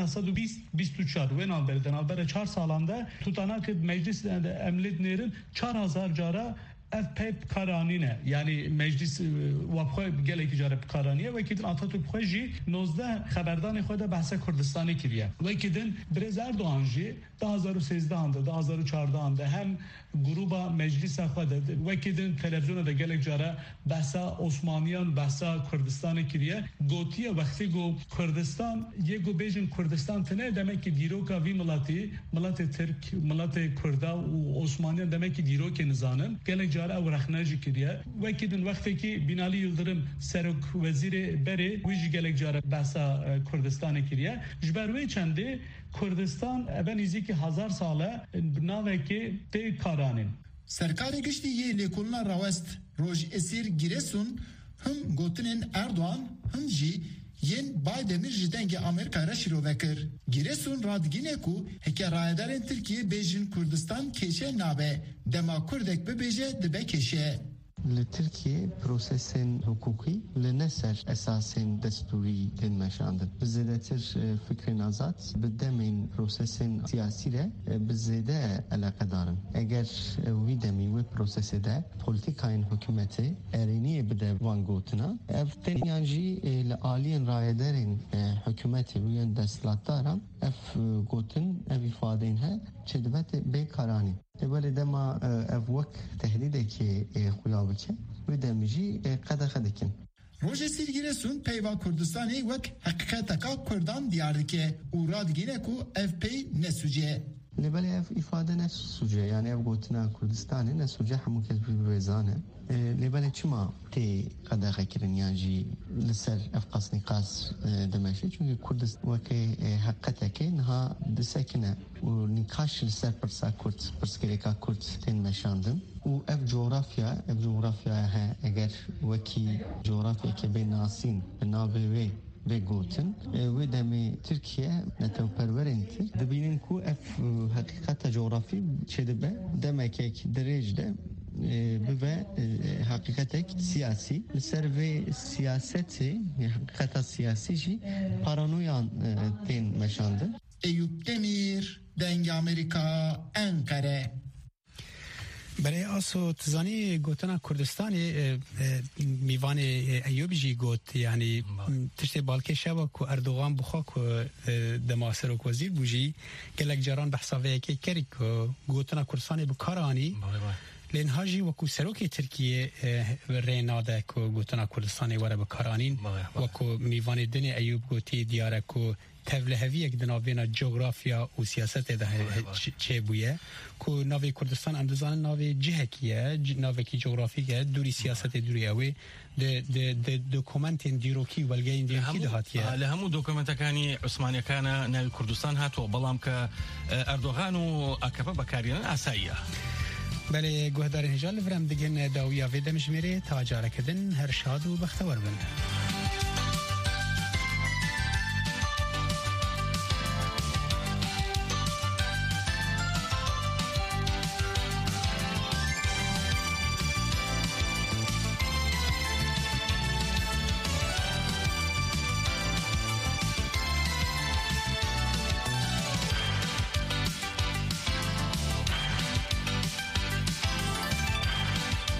1924 wê navberê de navbera 4 salan de tutanakê meclis emlî nêrin 4000 cara ev peyv karanine yani meclis wapxwe gelekî care bikaraniye wekî din Atatürk xwe jî 19 xeberdanê xwe de behsa Kurdistanê kiriye. Wekî din Birêz Erdoğan jî 2013 de 2014 de hem gruba meclisa xwe de wekî din televizyona de gelek care behsa Osmaniyan behsa Kurdistanê kiriye. Gotiye wextê got Kurdistan yê got bêjin Kurdistan tune demek ki dîroka vî milatê Tirk milatê Kurda û Osmaniyan demek ki dîrokê nizanin gelek cara ew rexne jî kiriye. Wekî din wextekî Binalî Yıldırım Serok Wezîrê berê wî jî gelek cara behsa Kurdistanê kiriye. Ji ber wê çendê Kurdistan eben nîzîkî 1000 sale navekê tê karanîn. Serkarê giştî yê lêkolîna rawest Rojesîr Giresun him gotinên Erdoğan him jî yên Baydemir ji dengê Amerîkayê re şîrove kir. Giresun radigîne ku heke rayedarên Tirkiye bêjin Kurdistan kêşe nabe dema Kurdek bibêje dibe kêşe. Li Tirkiye prosesên hukukî li neser esasên destûrî tên meşandin. Bi zêdetir fikrên azad bi demên prosesên siyasî re bi zêde eleqedarin. Eger wî demî wê prosesê de polîtikayên hikûmetê erêniyê bide van gotina ev tên jî li aliyên rayedarên hikûmetê û yên desthilatdaran ev gotin ev îfadeyên he çi dibe bêkaranî. Evvelê dema ev wek tehdîdekê xuya bike wê demî jî qedexe dikin. Rojesîr Giresun peyva Kurdistanê wek heqîqeteka Kurdan diyar dike û radigîne ku ev pey nesuce. Lêbelê ev îfade nesuce yani ev gotina Kurdistanê nesuce hemû kes bêzane. Lêbelê çima tê qedexe kirin yan jî li ser ev qasnî qas dimeşe çünkü Kurdistan wekê heqîqetekê niha disekine û nîqaş li ser pirsa Kurd pirsgirêka Kurd tên meşandin û ev coğrafya he eger wekî coğrafyekê bê nasîn bi navê wê gotin wê demê Tirkiye netewperwerên tir dibînin ku ev heqîqeta coğrafî çê dibe demekek dirêj de bibe hakikatek siyasi li ser vê siyasetê hakikata siyasî jî paranoyan tên meşandin. Eyüp Demir, Dengê Amerika, Ankara. برای آسو تزانی گوتنا کردستانی میوان ایوب جی گوت یعنی تشت بالکه شبا کو اردوغان بخوا کو دماسر و وزیر بوجی گلک جران بحثاوه که کری کو گوتنا کردستانی بکارانی لین هاجی وکو سروک ترکیه ریناده کو گوتنا کردستانی وره بکارانین وکو میوان دن ایوب گوتی دیاره کو تفله هوی یک دنابینا جغرافیا و سیاست ده چه بویه که ناوی کردستان اندازان ناوی جهکیه ناوی کی جغرافیه دوری سیاست دوری اوی ده دوکومنت دیروکی ولگه این دیروکی ده هاتیه لهمو دوکومنت کانی عثمانی کانا ناوی کردستان هاتو بلام که اردوغان و اکبا بکاریان اساییه بله گوهدار هجال فرم دگن داویا ویدم جمیره تا جاره کدن هر شاد و بختور بند